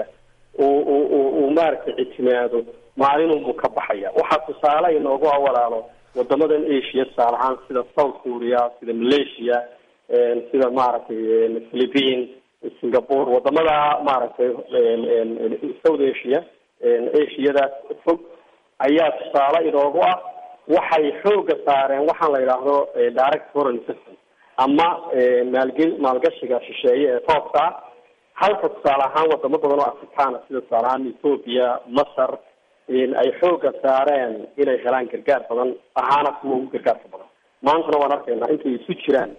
uu maaragtay ictimaado maalinunbuu ka baxaya. waxaa tusaale inoogu awalaalo wadamadan asia, tusaale ahaan sida south korea, sida malaysia, sida maaragtay philippine, singapore, wadamada maaragtay south asia, asiadaas fog ayaa tusaale inoogu ah. waxay xooga saareen waxaan la yidhaahdo direct foreign assistance ama maalge maalgashiga shisheeye ee toobka, halka tusaale ahaan wadamo badan oo afrikaana sida tusaale ahaan ethoopia, masar, ay xooga saareen inay helaan gargaar badan, ahaana kuwa ugu gargaarka badan. maantana waan arkaynaa intay isu jiraan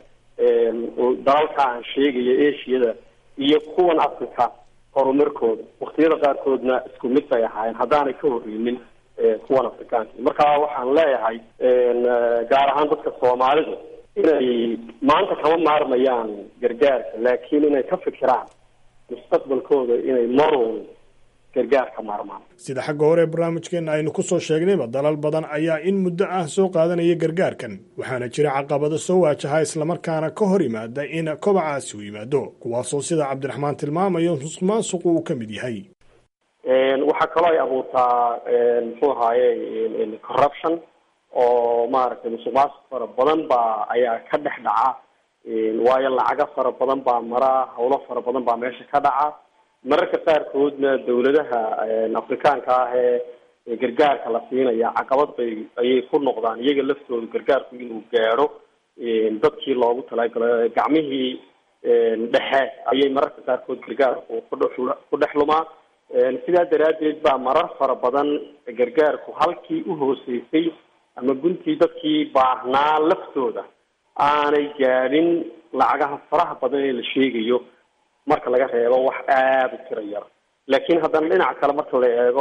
dalalka aan sheegaya asiada iyo kuwan africa horumarkooda waktiyada qaarkoodna isku mid bay ahaayeen haddaanay ka horreynin kuwan afrikaanka. marka waxaan leeyahay gaar ahaan dadka soomaalidu inay maanta kama maarmayaan gargaarka, laakiin inay ka fikiraan mustaqbalkooda inay marow gargaar ka maarmaan. sida xagga hore barnaamijkeena aynu ku soo sheegnayba, dalal badan ayaa in muddo ah soo qaadanaya gargaarkan, waxaana jira caqabado soo waajaha islamarkaana ka hor yimaada in kobacaasi u yimaado, kuwaasoo sida cabdiraxmaan tilmaamayo musuqmaasuqu uu ka mid yahay. waxaa kaloo ay abuurtaa muxuu ahaaye corruption oo maaragtay musuqmaasuq fara badan baa ayaa ka dhex dhaca, waayo lacaga fara badan baa mara, hawlo fara badan baa meesha ka dhaca. mararka qaarkoodna dawladaha afrikaanka ah ee gargaarka la siinaya caqabad bay ayay ku noqdaan iyaga laftooda gargaarku inuu gaadho dadkii loogu talagalay. gacmihii dhexe ayay mararka qaarkood gargaarku ku dhex lumaa. sidaa daraaddeed baa marar fara badan gargaarku halkii u hooseysay ama guntii dadkii baahnaa laftooda aanay gaadhin lacagaha faraha badan ee la sheegayo, marka laga reebo wax aada u tira yar. laakiin haddana dhinaca kale marka la eego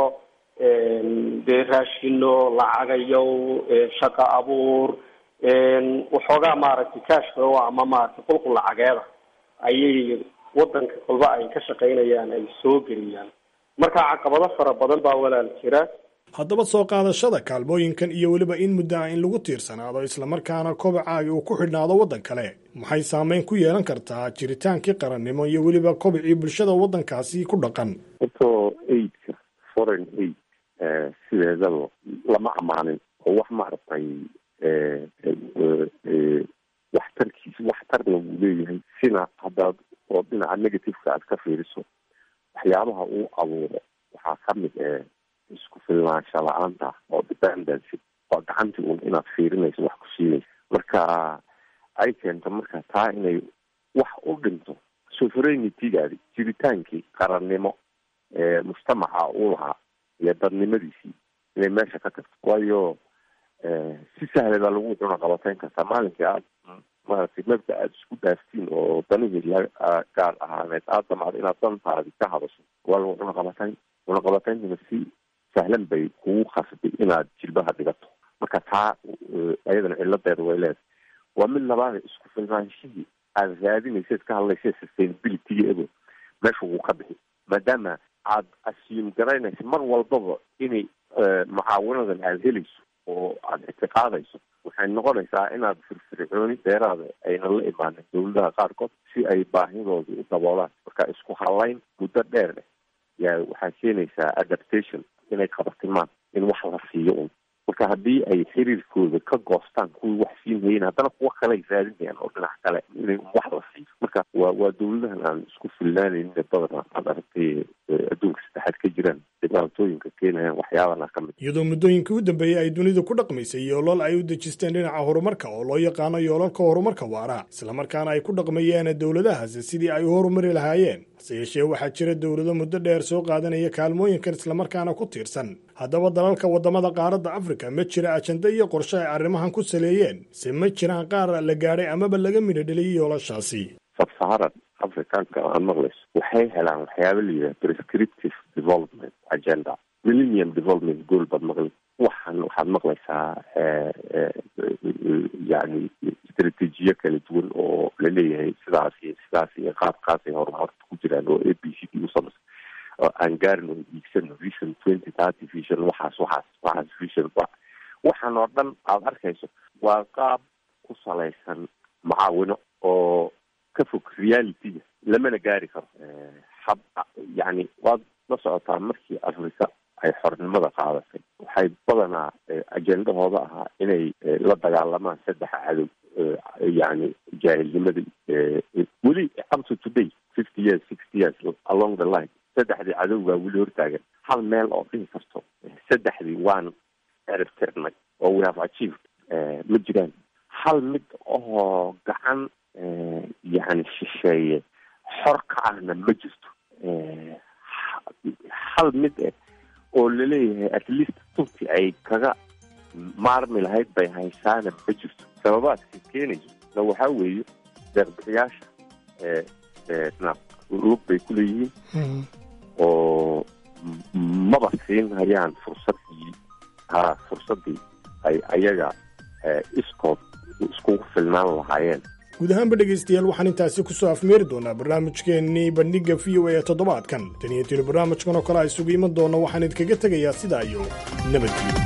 dee raashino, lacagayow, shaqo abuur, waxoogaa maaragtay cashflow ama maaragtay qulqul lacageeda ayay wadanka kolba ay ka shaqaynayaan ay soo geliyaan. marka caqabado fara badan baa walaal jira. haddaba soo qaadashada kaalmooyinkan iyo weliba in muddo ah in lagu tiirsanaado islamarkaana kobacaagi uu ku xidhnaado waddan kale, maxay saameyn ku yeelan kartaa jiritaankii qarannimo iyo weliba kobicii bulshada waddankaasi ku dhaqan? horto aidka foreign aid sideedaba lama amaanin oo wax maaragtay waxtarkiisa waxtarna wuu leeyahay. sina haddaad oo dhinaca negativeka aad ka fiiriso waxyaabaha uu abuuro waxaa kamid ee isku filnaansha la-aanta oo dependency oo gacantii un inaad fiirinayso wax ku siinaysa. marka ay keento marka taa inay wax u dhinto sovereignity-gaadi, jiritaankii qarannimo ee mujtamaca uu lahaa iyo dadnimadiisii inay meesha ka tagto. waayo si sahla baa lagu cuna qabateyn kartaa maalinkii aad maaragtay mabda aada isku dhaaftiin oo danihii la gaar ahaaneed aada damacdo inaad dantaadi ka hadasho waa lagu cuna qabateyn cuna qabateyntana si sahlan bay kugu khasbay inaad jilbaha dhigato. marka taa ayadana ciladeeda way leedahay. waa mid labaada isku filnaanshihii aada raadinayseed ka hadlaysa sustainability-ego meesha wuu ka bixi maadaama aada assume garaynaysa mar walbaba inay mucaawinadan aada helayso oo aada ictiqaadayso waxay noqonaysaa inaad firfircooni dheeraada ayna la imaanin dawladaha qaarkood si ay baahidooda u daboolaan marka isku halayn muddo dheer leh yaa waxaa keenaysaa adaptation inay qabatimaan in wax la siiyo un marka haddii ay xiriirkooda ka goostaan kuwii wax siin hayeen haddana kuwo kale ay raadinayaan oo dhinac kale inay wax la siiyo marka waa waa dawladahan aan isku filnaanayn badan aad aragtay adduunka saddexaad ka jiraan dhibaatooyinka keenayaan waxyaabana ka mid iyadoo muddooyinkii u dambeeyey ay dunidu ku dhaqmaysay yoolal ay u dejisteen dhinaca horumarka oo loo yaqaano yoolalka horumarka waara islamarkaana ay ku dhaqmayeen dowladahaasi sidii ay u horumari lahaayeen hase yeeshee waxaa jira dowlado muddo dheer soo qaadanaya kaalmooyinkan islamarkaana ku tiirsan haddaba dalalka waddamada qaaradda afrika ma jira ajenda iyo qorshe ay arrimahan ku saleeyeen se ma jiraan qaar la gaadhay amaba laga midho dheliyay yoolashaasi sabsaharan africanka aan maqlayso waxay helaan waxyaaba la yidhaha prescriptive development agenda millennium development goal baad maqli waxaan waxaad maqlaysaa yani istraatiijiyo kala duwan oo laleeyahay sidaas iyo sidaas iyo qaabkaasay horumarta ku jiraan oo a b c d u samaysa oo aan gaarin oo hiigsano vision twenty thirty vision waxaas waxaas waxaas vision waxaan oo dhan aada arkayso waa qaab ku salaysan mucaawino oo ka fog realityga lamana gaari karo hab yani waad la socotaa markii africa ay xornimada qaadatay waxay badanaa ajendahooda ahaa inay la dagaalamaan saddexa cadow yani jaahilnimada weli up to today fifty years sixty years along the line saddexdii cadowgaa weli hortaagan hal meel oo dhihi karto saddexdii waan erib tirnay oo we have achieved ma jiraan hal mid oo gacan yani shisheeye xor ka ahna ma jirto hal mid eh oo laleeyahay at least tunti ay kaga maarmi lahayd bay haysaana ma jirto sababaadka keenayso na waxaa weeye deeqbixiyaasha na lug bay ku leeyihiin oo maba siin hayaan fursadii ha fursadii ay ayaga iskood iskugu filnaan lahaayeen guud ahaanba dhegaystayaal waxaan intaasi ku soo afmeeri doonaa barnaamijkeennii bandhigga v o a ee toddobaadkan tan iyo tinu barnaamijkan oo kale a isugu iman doona waxaan idinkaga tegayaa sidaa iyo nabadgelyo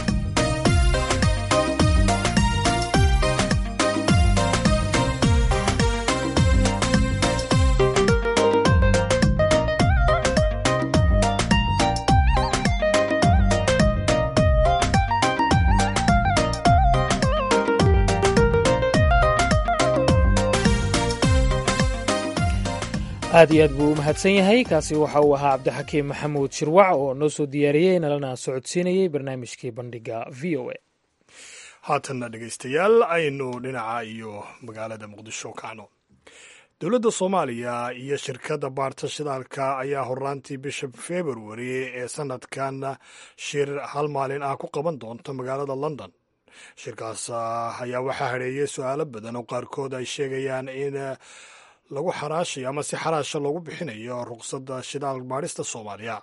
aad iyo aad buu u mahadsan yahay kaasi waxa uu ahaa cabdixakiim maxamuud shirwac oo noo soo diyaariyey nalana socodsiinayey barnaamijkii bandhigga v o a haatanna dhegaystayaal aynu dhinaca iyo magaalada muqdisho kacno dowladda soomaaliya iyo shirkadda baarta shidaalka ayaa horaantii bisha februari ee sanadkan shir hal maalin ah ku qaban doonta magaalada london shirkaas ayaa waxaa hadheeyey su-aalo badan oo qaarkood ay sheegayaan in lagu xaraashayo ama si xaraasha loogu bixinayo ruqsadda shidaal baadhista soomaaliya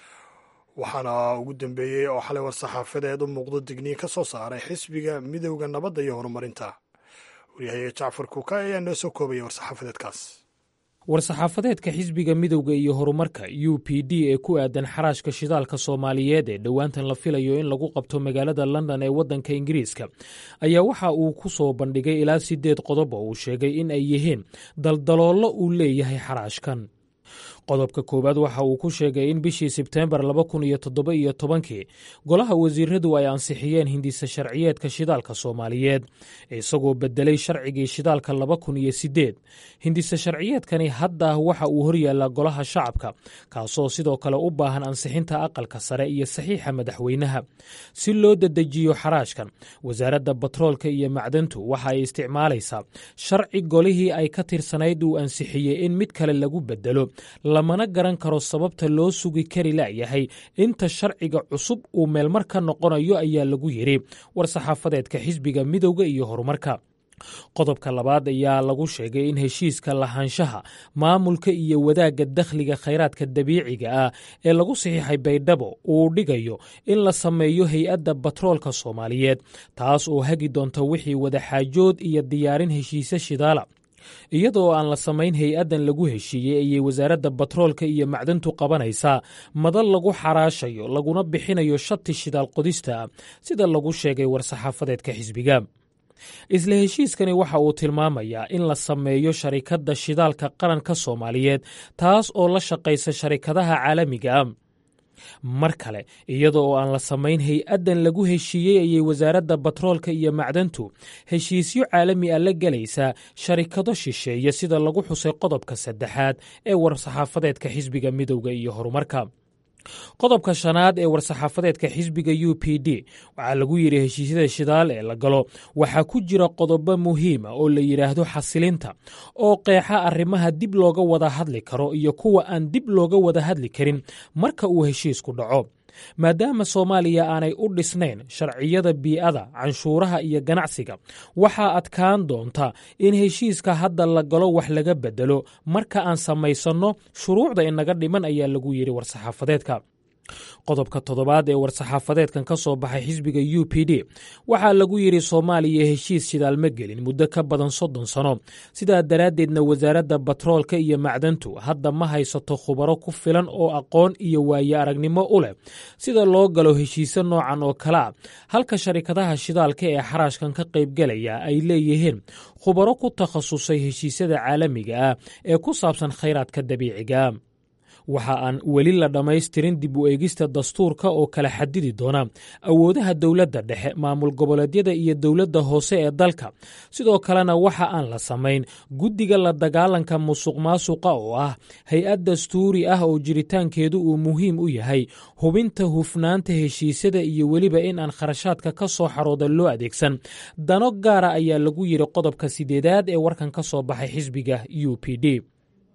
waxaana ugu dambeeyey oo xalay war-saxaafadeed u muuqdo digniin ka soo saaray xisbiga midowda nabadda iyo horumarinta waryahaye jacfar kuuka ayaa noo soo koobaya war-saxaafadeedkaas war-saxaafadeedka xisbiga midowda iyo horumarka u p d ee ku aadan xaraashka shidaalka soomaaliyeed ee dhowaantan la filayo in lagu qabto magaalada london ee waddanka ingiriiska ayaa waxa uu ku soo bandhigay ilaa siddeed qodob oo uu sheegay in ay yihiin daldaloollo uu leeyahay xaraashkan qodobka koowaad waxa uu ku sheegay in bishii sebteembar laba kun iyo toddoba iyo tobankii golaha wasiiradu ay ansixiyeen hindisa sharciyeedka shidaalka soomaaliyeed isagoo bedelay sharcigii shidaalka laba kun iyo siddeed hindisa sharciyeedkani hadda waxa uu horyaallaa golaha shacabka kaasoo sidoo kale u baahan ansixinta aqalka sare iyo saxiixa madaxweynaha si loo dedejiyo xaraashkan wasaaradda batroolka iyo macdantu waxa ay isticmaalaysaa sharci golihii ay ka tirsanayd uu ansixiyey in mid kale lagu bedelo lamana garan karo sababta loo sugi kari la'yahay inta sharciga cusub uu meelmar ka noqonayo ayaa lagu yidhi war-saxaafadeedka xisbiga midowda iyo horumarka qodobka labaad ayaa lagu sheegay in heshiiska lahaanshaha maamulka iyo wadaagga dakhliga khayraadka dabiiciga ah ee lagu saxiixay baydhabo uu dhigayo in la sameeyo hay-adda batroolka soomaaliyeed taas oo hagi doonta wixii wadaxaajood iyo diyaarin heshiise shidaala iyadoo aan la samayn hay-addan lagu heshiiyey ayay wasaaradda batroolka iyo macdantu qabanaysaa madal lagu xaraashayo laguna bixinayo shati shidaal qodista sida lagu sheegay war-saxaafadeedka xisbiga isla heshiiskani waxa uu tilmaamayaa in la sameeyo sharikadda shidaalka qaranka soomaaliyeed taas oo la shaqaysa sharikadaha caalamiga ah mar kale iyada oo aan la samayn hay-addan lagu heshiiyey ayay wasaaradda batroolka iyo macdantu heshiisyo caalami ah la gelaysaa sharikado shisheeye sida lagu xusay qodobka saddexaad ee war-saxaafadeedka xisbiga midowda iyo horumarka qodobka shanaad ee war-saxaafadeedka xisbiga u p d waxaa lagu yidhi heshiisyada shidaal ee la galo waxaa ku jira qodobo muhiima oo la yidhaahdo xasilinta oo qeexa arrimaha dib looga wada hadli karo iyo kuwa aan dib looga wada hadli karin marka uu heshiisku dhaco maadaama soomaaliya aanay u dhisnayn sharciyada bii'ada canshuuraha iyo ganacsiga waxaa adkaan doonta in heshiiska hadda la galo wax laga bedelo marka aan samaysanno shuruucda inaga dhiman ayaa lagu yidhi war-saxaafadeedka qodobka toddobaad ee war-saxaafadeedkan ka soo baxay xisbiga u p d waxaa lagu yidhi soomaaliya heshiis shidaal ma gelin muddo ka badan soddon sano sidaa daraaddeedna wasaaradda batroolka iyo macdantu hadda ma haysato khubaro ku filan oo aqoon iyo waaye aragnimo u leh sida loo galo heshiise noocan oo kale ah halka sharikadaha shidaalka ee xaraashkan ka qaybgelaya ay leeyihiin khubaro ku takhasusay heshiisyada caalamiga ah ee ku saabsan khayraadka dabiiciga waxa aan weli la dhammaystirin dib u eegista dastuurka oo kala xadidi doona awoodaha dowladda dhexe maamul goboleedyada iyo dowladda hoose ee dalka sidoo kalena waxa aan la samayn guddiga la dagaalanka musuq maasuqa oo ah hay-ad dastuuri ah oo jiritaankeedu uu muhiim u yahay hubinta hufnaanta heshiisyada iyo weliba in aan kharashaadka ka soo xarooda loo adeegsan dano gaara ayaa lagu yidhi qodobka sideedaad ee warkan ka soo baxay xisbiga u p d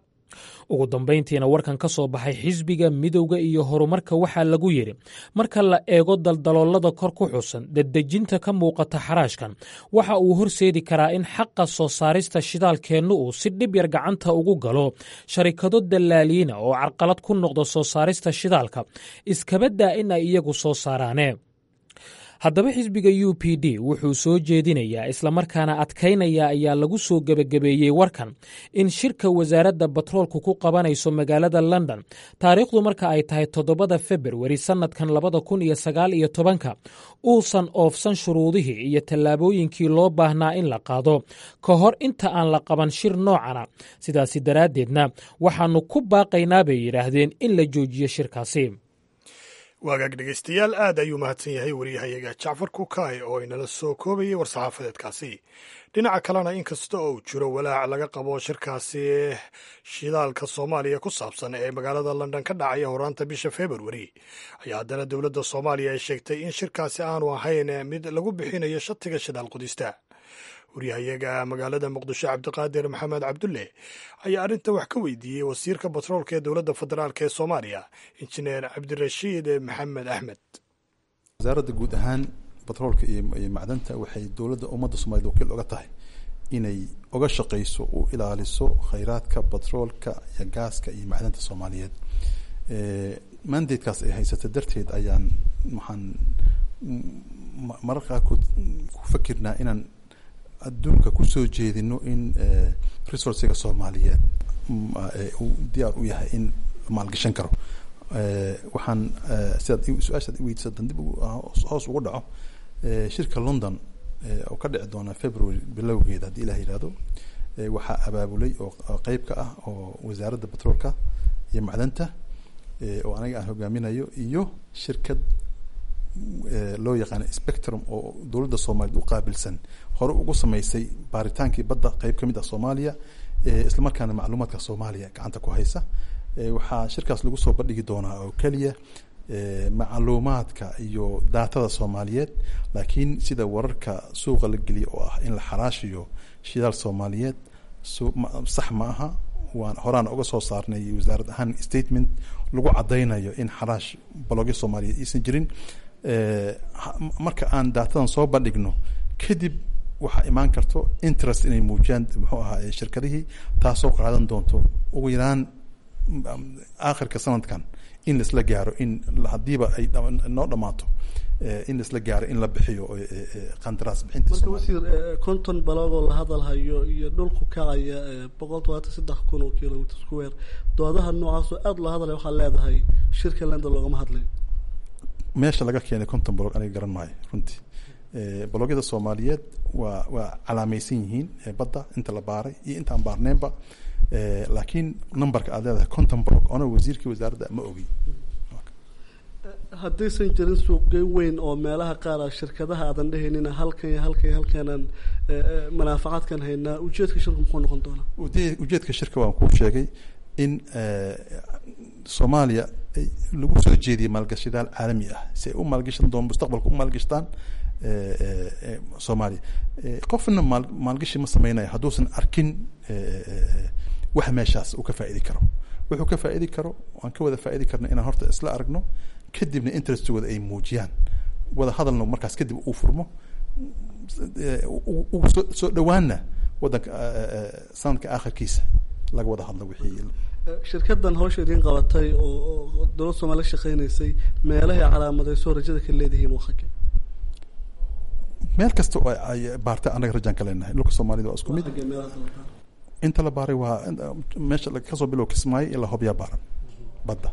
ugu dambayntiina warkan ka soo baxay xisbiga midowda iyo horumarka waxaa lagu yidhi marka la eego daldaloolada kor ku xusan dadejinta ka muuqata xaraashkan waxa uu horseedi karaa in xaqa soo saarista shidaalkeennu uu si dhib yar gacanta ugu galo sharikado dallaaliina oo carqalad ku noqda soo saarista shidaalka iskabadaa in ay iyagu soo saaraane haddaba xisbiga u p d wuxuu soo jeedinayaa islamarkaana adkaynaya ayaa lagu soo gebagabeeyey warkan in shirka wasaaradda batroolku ku qabanayso magaalada london taariikhdu marka ay tahay toddobada februari sannadkan labada kun iyo sagaal iyo tobanka uusan oofsan shuruudihii iyo tallaabooyinkii loo baahnaa in la qaado ka hor inta aan la qaban shir noocana sidaasi daraaddeedna waxaannu ku baaqaynaa bay yidhaahdeen in la joojiyo shirkaasi waagaag dhegaystayaal aad ayuu mahadsan yahay waryahayaga jacfar kukaay oo inala soo koobayay war-saxaafadeedkaasi dhinaca kalena inkasta oo uu jiro walaac laga qabo shirkaasi shidaalka soomaaliya ku saabsan ee magaalada london ka dhacaya horaanta bisha februari ayaa haddana dowladda soomaaliya ay sheegtay in shirkaasi aanu ahayn mid lagu bixinayo shatiga shidaal qudista waryahayaga magaalada muqdisho cabdiqaadir maxamed cabdulle ayaa arrinta wax ka weydiiyey wasiirka batroolka ee dowladda federaalk ee soomaaliya injineer cabdirashiid maxamed axmed wasaaradda guud ahaan batroolka iyo macdanta waxay dowladda ummadda soomaaliyed wakiil oga tahay inay oga shaqayso u ilaaliso khayraadka batroolka iyo gaaska iyo macdanta soomaaliyeed mandatekaas ay haysata darteed ayaan waxaan mararkaa ku fakirnaa inaan adduunka kusoo jeedino in resourciga soomaaliyeed uu diyaar u yahay in maalgashan karo waxaan sidaad su-aashaad iweydiisa dan dib hoos ugu dhaco shirka london oo ka dhici doona february bilowgeeda haddii ilah yihahdo waxaa abaabulay oo qeyb ka ah oo wasaaradda batroolka iyo macdanta oo aniga aan hogaaminayo iyo shirkad loo yaqaano spectrum oo dowladda soomaaliyeed u qaabilsan hore ugu samaysay baaritaankii badda qeyb ka mid ah soomaaliya isla markaana macluumaadka soomaaliya gacanta ku haysa waxaa shirkaas lagu soo bandhigi doonaa oo keliya macluumaadka iyo daatada soomaaliyeed laakiin sida wararka suuqa la geliya oo ah in la xaraashiyo shidaal soomaaliyeed sax ma aha waan horaan uga soo saarnay wasaarad ahaan statement lagu caddaynayo in xaraash balogyo soomaaliyeed aysan jirin marka aan daatadan soo bandhigno kadib waxaa imaan karto interest inay muujiyaan muxuu ahaa shirkadihii taasoo qaadan doonto ugu yaraan aakhirka sanadkan in laisla gaaro in haddiiba ay noo dhammaato in laisla gaaro in la bixiyo qandaraas bixinta marka wasiir konton baloogoo la hadalhayo iyo dhulku kacaya boqol todobaatan saddex kun oo kilomitr square doodaha noocaasoo aada loo hadlaya waxaa leedahay shirka london loogama hadlayo meesha laga keenay konton baloog aniga garan maayo runtii balogyada soomaaliyeed waa waa calaamaysan yihiin badda inta la baaray iyo intaan baarneenba laakiin numberka aad leedahay konton blog ona wasiirkii wasaaradda ma ogi haddaysan jirin suuqgeyn weyn oo meelaha qaar a shirkadaha aadan dhahaynina halkan iyo halkan iyo halkanan manaafacaadkan haynaa ujeedka shirku muxuu noqon doonaa ujeedka shirka waan kuu sheegay in soomaaliya lagu soo jeediyay maalgashadaal caalami ah si ay u maalgashan doon mustaqbalka u maalgashtaan soomaaliya qofna maal maalgashi ma sameynaya hadduusan arkin wax meeshaas uu ka faa'iidi karo wuxuu ka faa'iidi karo waan ka wada faa'iidi karna inaan horta isla aragno kadibna interestigooda ay muujiyaan wada hadalna markaas kadib uu furmo ugu soo soo dhowaanna waddanka sanadka aakhirkiisa laga wada hadlo wixii shirkadan hawsha idiin qabatay oo dowladda soomaaliya shaqeynaysay meelahay calaamadayso rajada ka leedihiin waa xagge meel kasta oo ay baartay annaga rajaan ka leenahay dhulka soomaalida waa isku mid inta la baaray waa meesha kasoo bilow kismaayo ilaa hobyaa baaran badda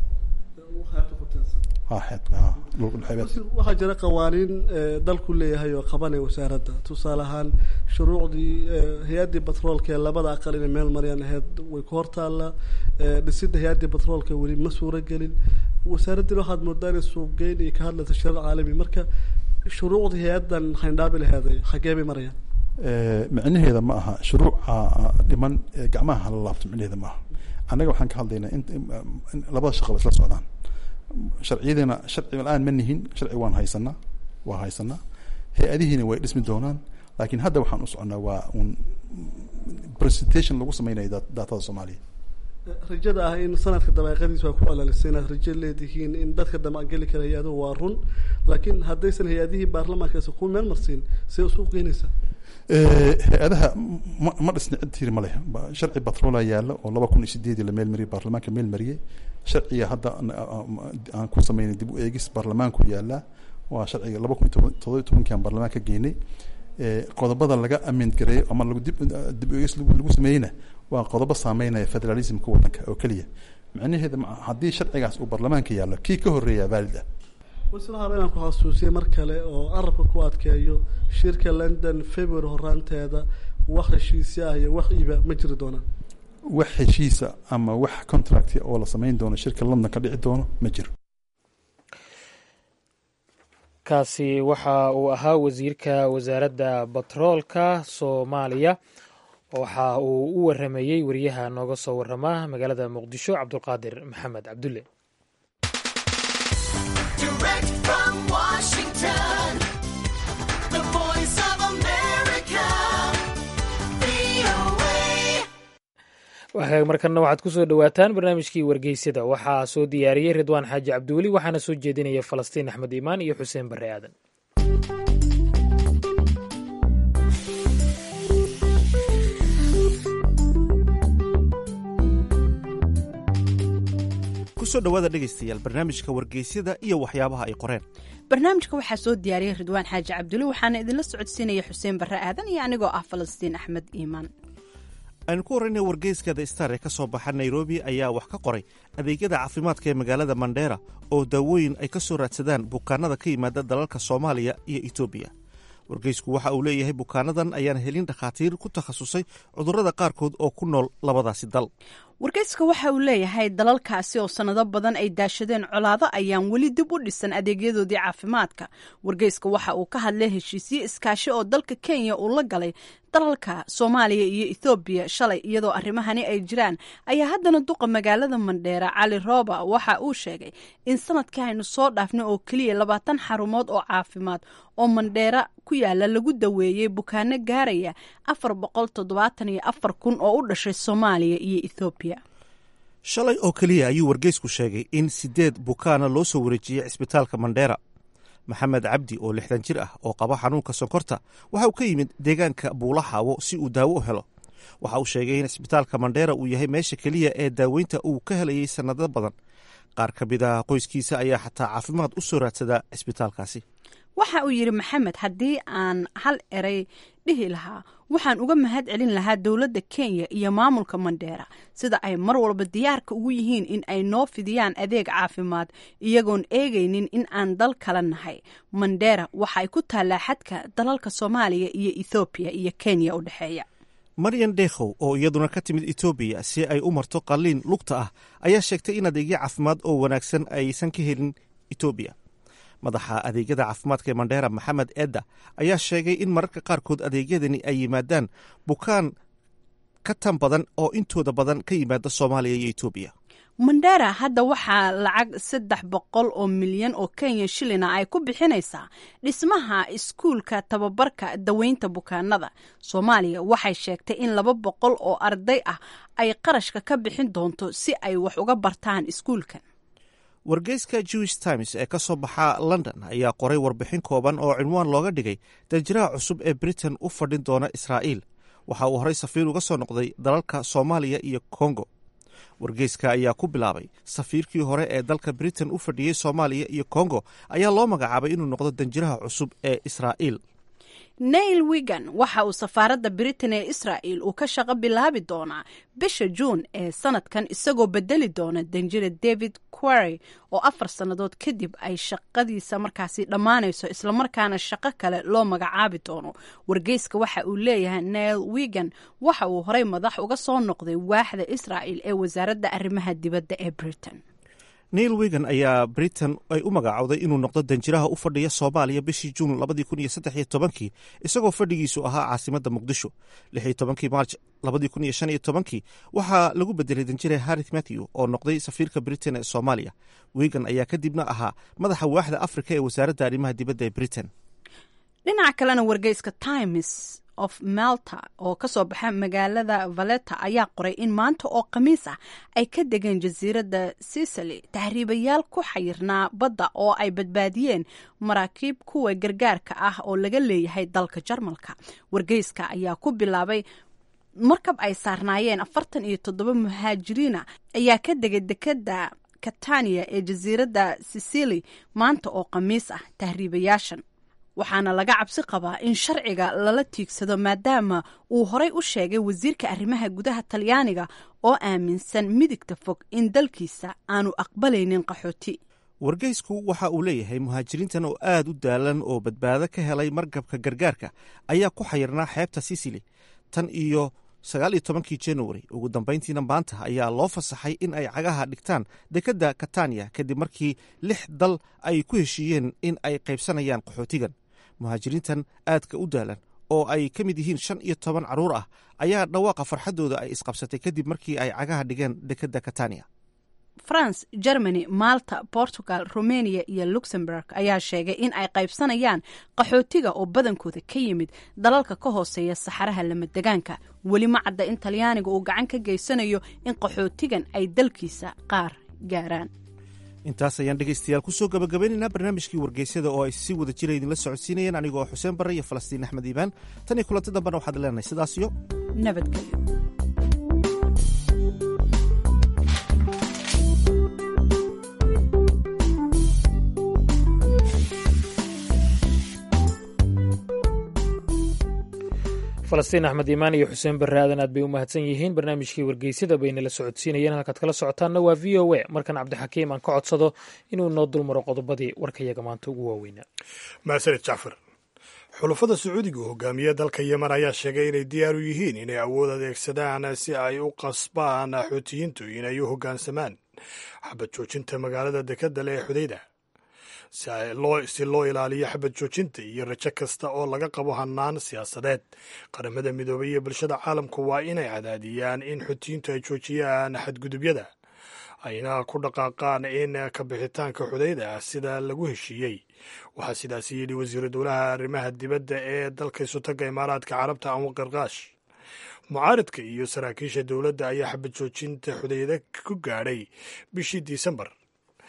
waxaa jira qawaaniin dalku leeyahay oo qabanaya wasaaradda tusaale ahaan shuruucdii hay-addii batroolka ee labada aqal inay meel mariyaan ahayd way ku hortaallaa dhisidda hay-addii batroolka weli ma suuro gelin wasaaraddina waxaad moodaa inay suuqgeyn iyo ka hadlaysa shirar caalami marka shuruucdii hay-addan xayndhaabi laheeday xagee bay marayaan micnaheeda ma aha shuruuca dhiman gacmaha hala laabto micnaheeda ma aha annaga waxaan ka hadlaynaa in labada shaqaba isla socdaan sharciyadiina sharci la-aan ma nihin sharci waan haysanaa waa haysanaa hay-adihiina way dhismi doonaan laakiin hadda waxaan u soconaa waa un presentation lagu sameynayo daatada soomaaliya rajada ah in sanadka dabaaqadiisa waa ku alalisay inaad rajo leedihiin in dadka damacgeli kara hay-aduhu waa run laakiin haddaysan hay-adihii baarlamaankaasi ku meel marsiin see usuuq geynaysaa hay-adaha ma ma dhisna cid tiri ma leh sharci batroola yaalla oo laba kun iyo sideedii la meel mariyay baarlamaanka meel mariyey sharciga hadda aan ku sameynay dib u eegis baarlamaanku yaallaa waa sharciga laba kun iyo todoba iyo tobankii aan baarlamaanka geynay qodobada laga amend gareeyo ama lagu dib dib u eegis lagu sameeyeyna waa qodobo saameynaya federalismka waddanka oo keliya macnaheeda haddii sharcigaas uu baarlamaanka yaallo kii ka horreeyaa vaalid ah wasla hore inaan ku xasuusiyey mar kale oo carabka ku adkeeyo shirka london february horaanteeda wax heshiisya ah iyo wax iiba ma jiri doonaan wax heshiisa ama wax contract oo la sameyn doono shirka london ka dhici doono ma jiro kaasi waxa uu ahaa wasiirka wasaaradda batroolka soomaaliya waxa uu u waramayey wariyaha nooga soo warama magaalada muqdisho cabdulqaadir maxamed cabdulle markana waxaad ku soo dhowaataan barnaamijkii wargeysyada waxaa soo diyaariyey ridwaan xaaji cabdiweli waxaana soo jeedinaya falastiin axmed iimaan iyo xuseen barre aadan kusoo dhawaada dhegaystayaal barnaamijka wargeysyada iyo waxyaabaha ay qoreen barnaamijka waxaa soo diyaariyey ridwaan xaaji cabduli waxaana idinla socodsiinaya xuseen barre aadan iyo anigoo ah falastiin axmed iimaan aynu ku horrayna wargeyska the star ee ka soo baxa nairobi ayaa wax ka qoray adeegyada caafimaadka ee magaalada mandheera oo daawooyin ay ka soo raadsadaan bukaanada ka yimaada dalalka soomaaliya iyo etoobiya wargeysku waxa uu leeyahay bukaanadan ayaan helin dhakhaatiir ku takhasusay cudurrada qaarkood oo ku nool labadaasi dal wargeyska waxa uu leeyahay dalalkaasi oo sannado badan ay daashadeen colaado ayaan weli dib u dhisan adeegyadoodii caafimaadka wargeyska waxa uu ka hadlay heshiisyo iskaashi oo dalka kenya uu la galay dalalka soomaaliya iyo ethoobiya shalay iyadoo arrimahani ay jiraan ayaa haddana duqa magaalada mandheera cali rooba waxa uu sheegay in sanadkii aynu soo dhaafnay oo keliya labaatan xarumood oo caafimaad oo mandheera ku yaala lagu daweeyey bukaano gaaraya afar boqol toddobaatan iyo afar kun oo u dhashay soomaaliya iyo ethoobiya shalay oo keliya ayuu wargeysku sheegay in sideed bukaana loo soo wareejiyey cisbitaalka mandheera maxamed cabdi oo lixdan jir ah oo qaba xanuunka sonkorta waxa uu ka yimid deegaanka buulaxaawo si uu daawo u helo waxa uu sheegay in isbitaalka mandheera uu yahay meesha keliya ee daaweynta uu ka helayay sannado badan qaar ka mid ah qoyskiisa ayaa xataa caafimaad u soo raadsadaa isbitaalkaasi waxa uu yidhi maxamed haddii aan hal eray dhihi lahaa waxaan uga mahad celin lahaa dowladda kenya iyo maamulka mandheera sida ay mar walba diyaarka ugu yihiin in ay noo fidiyaan adeeg caafimaad iyagoon eegaynin in aan dal kala nahay mandheera waxa ay ku taallaa xadka dalalka soomaaliya iyo ethoobiya iyo kenya u dhexeeya maryan dekhow oo iyaduna ka timid etoobiya si ay u marto qalliin lugta ah ayaa sheegtay in adeegyo caafimaad oo wanaagsan aysan ka helin etoobiya madaxa adeegyada caafimaadka ee mandheera maxamed edda ayaa sheegay in mararka qaarkood adeegyadani ay yimaadaan bukaan ka tan badan oo intooda badan ka yimaada soomaaliya iyo etoobiya mandheera hadda waxaa lacag saddex boqol oo milyan oo kenya shilina ay ku bixinaysaa dhismaha iskuulka tababarka daweynta bukaanada soomaaliya waxay sheegtay in laba boqol oo arday ah ay qarashka ka bixin doonto si ay wax uga bartaan iskuulkan wargeyska jewish times ee ka soo baxa london ayaa qoray warbixin kooban oo cinwaan looga dhigay danjiraha cusub ee britain u fadhin doona israa'iil waxa uu horey safiir uga soo noqday dalalka soomaaliya iyo kongo wargeyska ayaa ku bilaabay safiirkii hore ee dalka britain u fadhiyey soomaaliya iyo kongo ayaa loo magacaabay inuu noqdo danjiraha cusub ee israa'iil neil wigan waxa uu safaaradda britain ee israa'il uu ka shaqo bilaabi doonaa bisha juun ee sanadkan isagoo bedeli doona danjire david quarry oo afar sannadood kadib ay shaqadiisa markaasi dhammaanayso islamarkaana shaqo kale loo magacaabi doono wargeyska waxa uu leeyahay neil wigan waxa uu horey madax uga soo noqday waaxda israa'il ee wasaaradda arrimaha dibadda ee britain neil wigan ayaa britain ay u magacowday inuu noqdo danjiraha u fadhiya soomaaliya bishii juun labadii kun iyo saddex iyo tobankii isagoo fadhigiisu ahaa caasimadda muqdisho lix iyo tobankii maarj labadii kun iyo shan iyo tobankii waxaa lagu bedelay danjire harith matthew oo noqday safiirka britain ee soomaaliya wigan ayaa kadibna ahaa madaxa waaxda afrika ee wasaaradda arrimaha dibadda ee britain dhinaca kalena wargeyska times of malta oo ka soo baxa magaalada valeta ayaa qoray in maanta oo khamiis ah ay ka degeen jasiiradda sicily tahriibayaal ku xayirnaa badda oo ay badbaadiyeen maraakiib kuwa gargaarka ah oo laga leeyahay dalka jarmalka wargeyska ayaa ku bilaabay markab ay saarnaayeen afartan iyo toddoba muhaajiriina ayaa ka degay dekada catania ee jasiiradda sicily maanta oo khamiis ah tahriibayaashan waxaana laga cabsi qabaa in sharciga lala tiigsado maadaama uu horey u sheegay wasiirka arrimaha gudaha talyaaniga oo aaminsan midigta fog in dalkiisa aanu aqbalaynin qaxooti wargeysku waxa uu leeyahay muhaajiriintan oo aad u daalan oo badbaado ka helay markabka gargaarka ayaa ku xayirnaa xeebta sicily tan iyo sagaal iyo tobankii januari ugu dambayntiina maanta ayaa loo fasaxay in ay cagaha dhigtaan dekadda catania kadib markii lix dal ay ku heshiiyeen in ay qaybsanayaan qaxootigan muhaajiriintan aadka u daalan oo ay ka mid yihiin shan iyo toban carruur ah ayaa dhawaaqa farxaddooda ay isqabsatay kadib markii ay cagaha dhigeen dekadda catania france germany malta portugal romania iyo luxemburg ayaa sheegay in ay qaybsanayaan qaxootiga oo badankooda ka yimid dalalka ka hooseeya saxaraha lamadegaanka weli ma cadda in talyaaniga uu gacan ka geysanayo in qaxootigan ay dalkiisa qaar gaaraan intaas ayaan dhegaystayaal kusoo gabagabaynaynaa barnaamijkii wargeysyada oo ay si wada jira idinla socodsiinayeen anigoo xuseen barre iyo falastiin axmed iibaan tan iyo kulanti dambena waxaad leenahay sidaas iyo nabadgelyo falastiin axmed iimaan iyo xuseen barre aadan aad bay u mahadsan yihiin barnaamijkii wargeysyada bayna la socodsiinayeen halkaad kala socotaanna waa v o a markan cabdixakiim aan ka codsado inuu noo dulmaro qodobadii warkayaga maanta ugu waaweynaa mahadsanid jacfar xulafada sacuudiga oo hogaamiye dalka yemen ayaa sheegay inay diyaar u yihiin inay awood adeegsadaan si ay u qasbaan xuutiyiintu inay u hoggaansamaan xabad joojinta magaalada dekedale ee xudayda si loo ilaaliyo xabad joojinta iyo rajo kasta oo laga qabo hannaan siyaasadeed qaramada midoobay iyo bulshada caalamku waa inay cadaadiyaan in xuutiyiintu ay joojiyaan xadgudubyada ayna ku dhaqaaqaan in kabixitaanka xudayda sida lagu heshiiyey waxaa sidaasi yidhi wasiiru dowlaha arrimaha dibadda ee dalka isutaga imaaraadka carabta anwar qarqaash mucaaridka iyo saraakiisha dowladda ayaa xabad joojinta xudayda ku gaadhay bishii disembar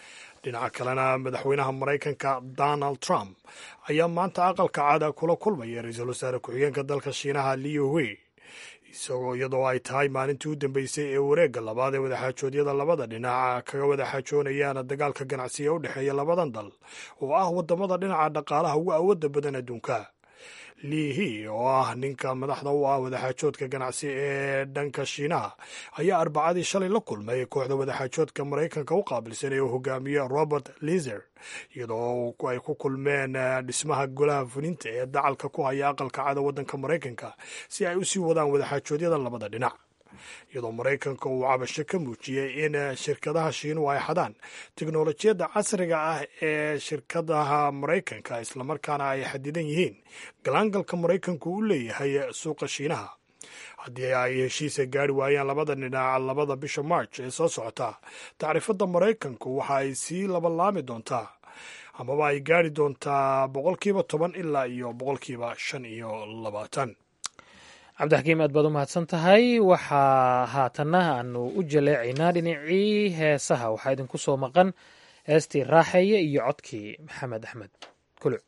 dhinaca kalena madaxweynaha maraykanka donald trump ayaa maanta aqalka cada kula kulmaya ra-iisul wasaare ku-xigeenka dalka shiinaha liu hui isagoo iyadoo ay tahay maalintii u dambeysay ee wareegga labaad ee wadaxaajoodyada labada dhinac kaga wadaxaajoonayaan dagaalka ganacsiga u dhexeeya labadan dal oo ah wadamada dhinaca dhaqaalaha ugu awoodda badan adduunka. liihi oo ah ninka madaxda u ah wadaxaajoodka ganacsi ee dhanka shiinaha ayaa arbacadii shalay la kulmay kooxda wadaxaajoodka maraykanka u qaabilsan ee uu hogaamiye robert lizer iyadoo ay ku kulmeen dhismaha golaha fulinta ee dacalka ku haya aqalka cada waddanka maraykanka si ay u sii wadaan wadaxaajoodyada labada dhinac, iyadoo maraykanka uu cabasho ka muujiyey in shirkadaha shiinuhu ay xadaan teknolojiyadda casriga ah ee shirkadaha maraykanka islamarkaana ay xadidan yihiin galaangalka maraykanku u leeyahay suuqa shiinaha. haddii ay heshiisa gaari waayaan labada dhinac labada bisha march ee soo socota, tacriifadda maraykanku waxa ay sii labalaami doontaa amaba ay gaari doontaa boqolkiiba toban ilaa iyo boqolkiiba shan iyo labaatan. cabdixakiim aad baad u mahadsan tahay. waxaa haatanna aanu u jaleecaynaa dhinacii heesaha. waxaa idinku soo maqan heestii raaxeeye iyo codkii maxamed axmed kuluc.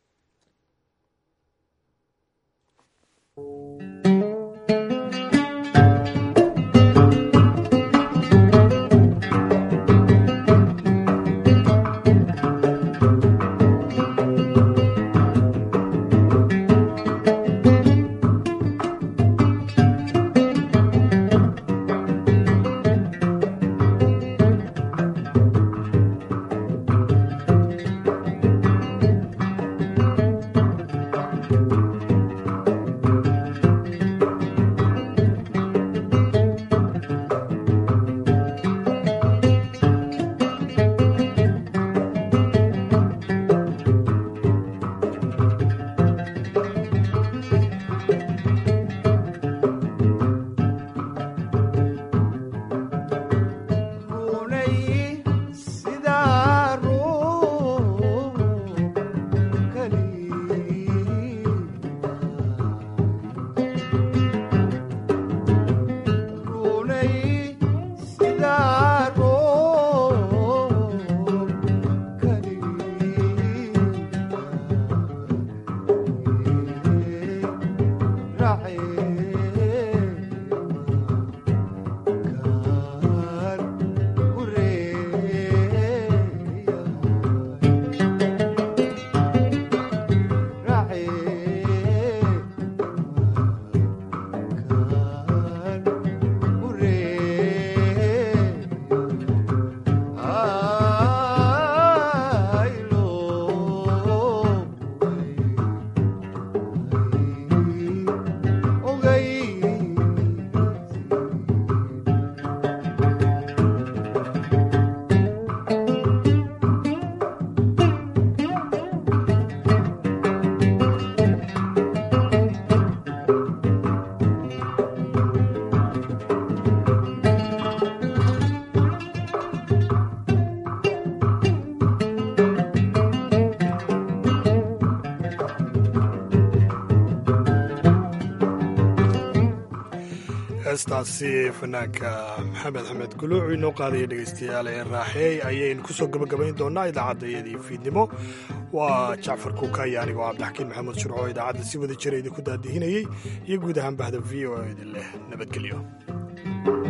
heestaasi fanaanka maxamed axmed guluuc inoo qaadaya dhegaystayaal ee raaxeey ayaynu ku soo gabagabayn doonaa idaacaddaiyadii fiidnimo. waa jacfar kuukaya anigoo cabdixakiin maxamuud shurco idaacadda si wada jira idinku daadihinayey iyo guud ahaan bahda v o idin leh nabadgelyo.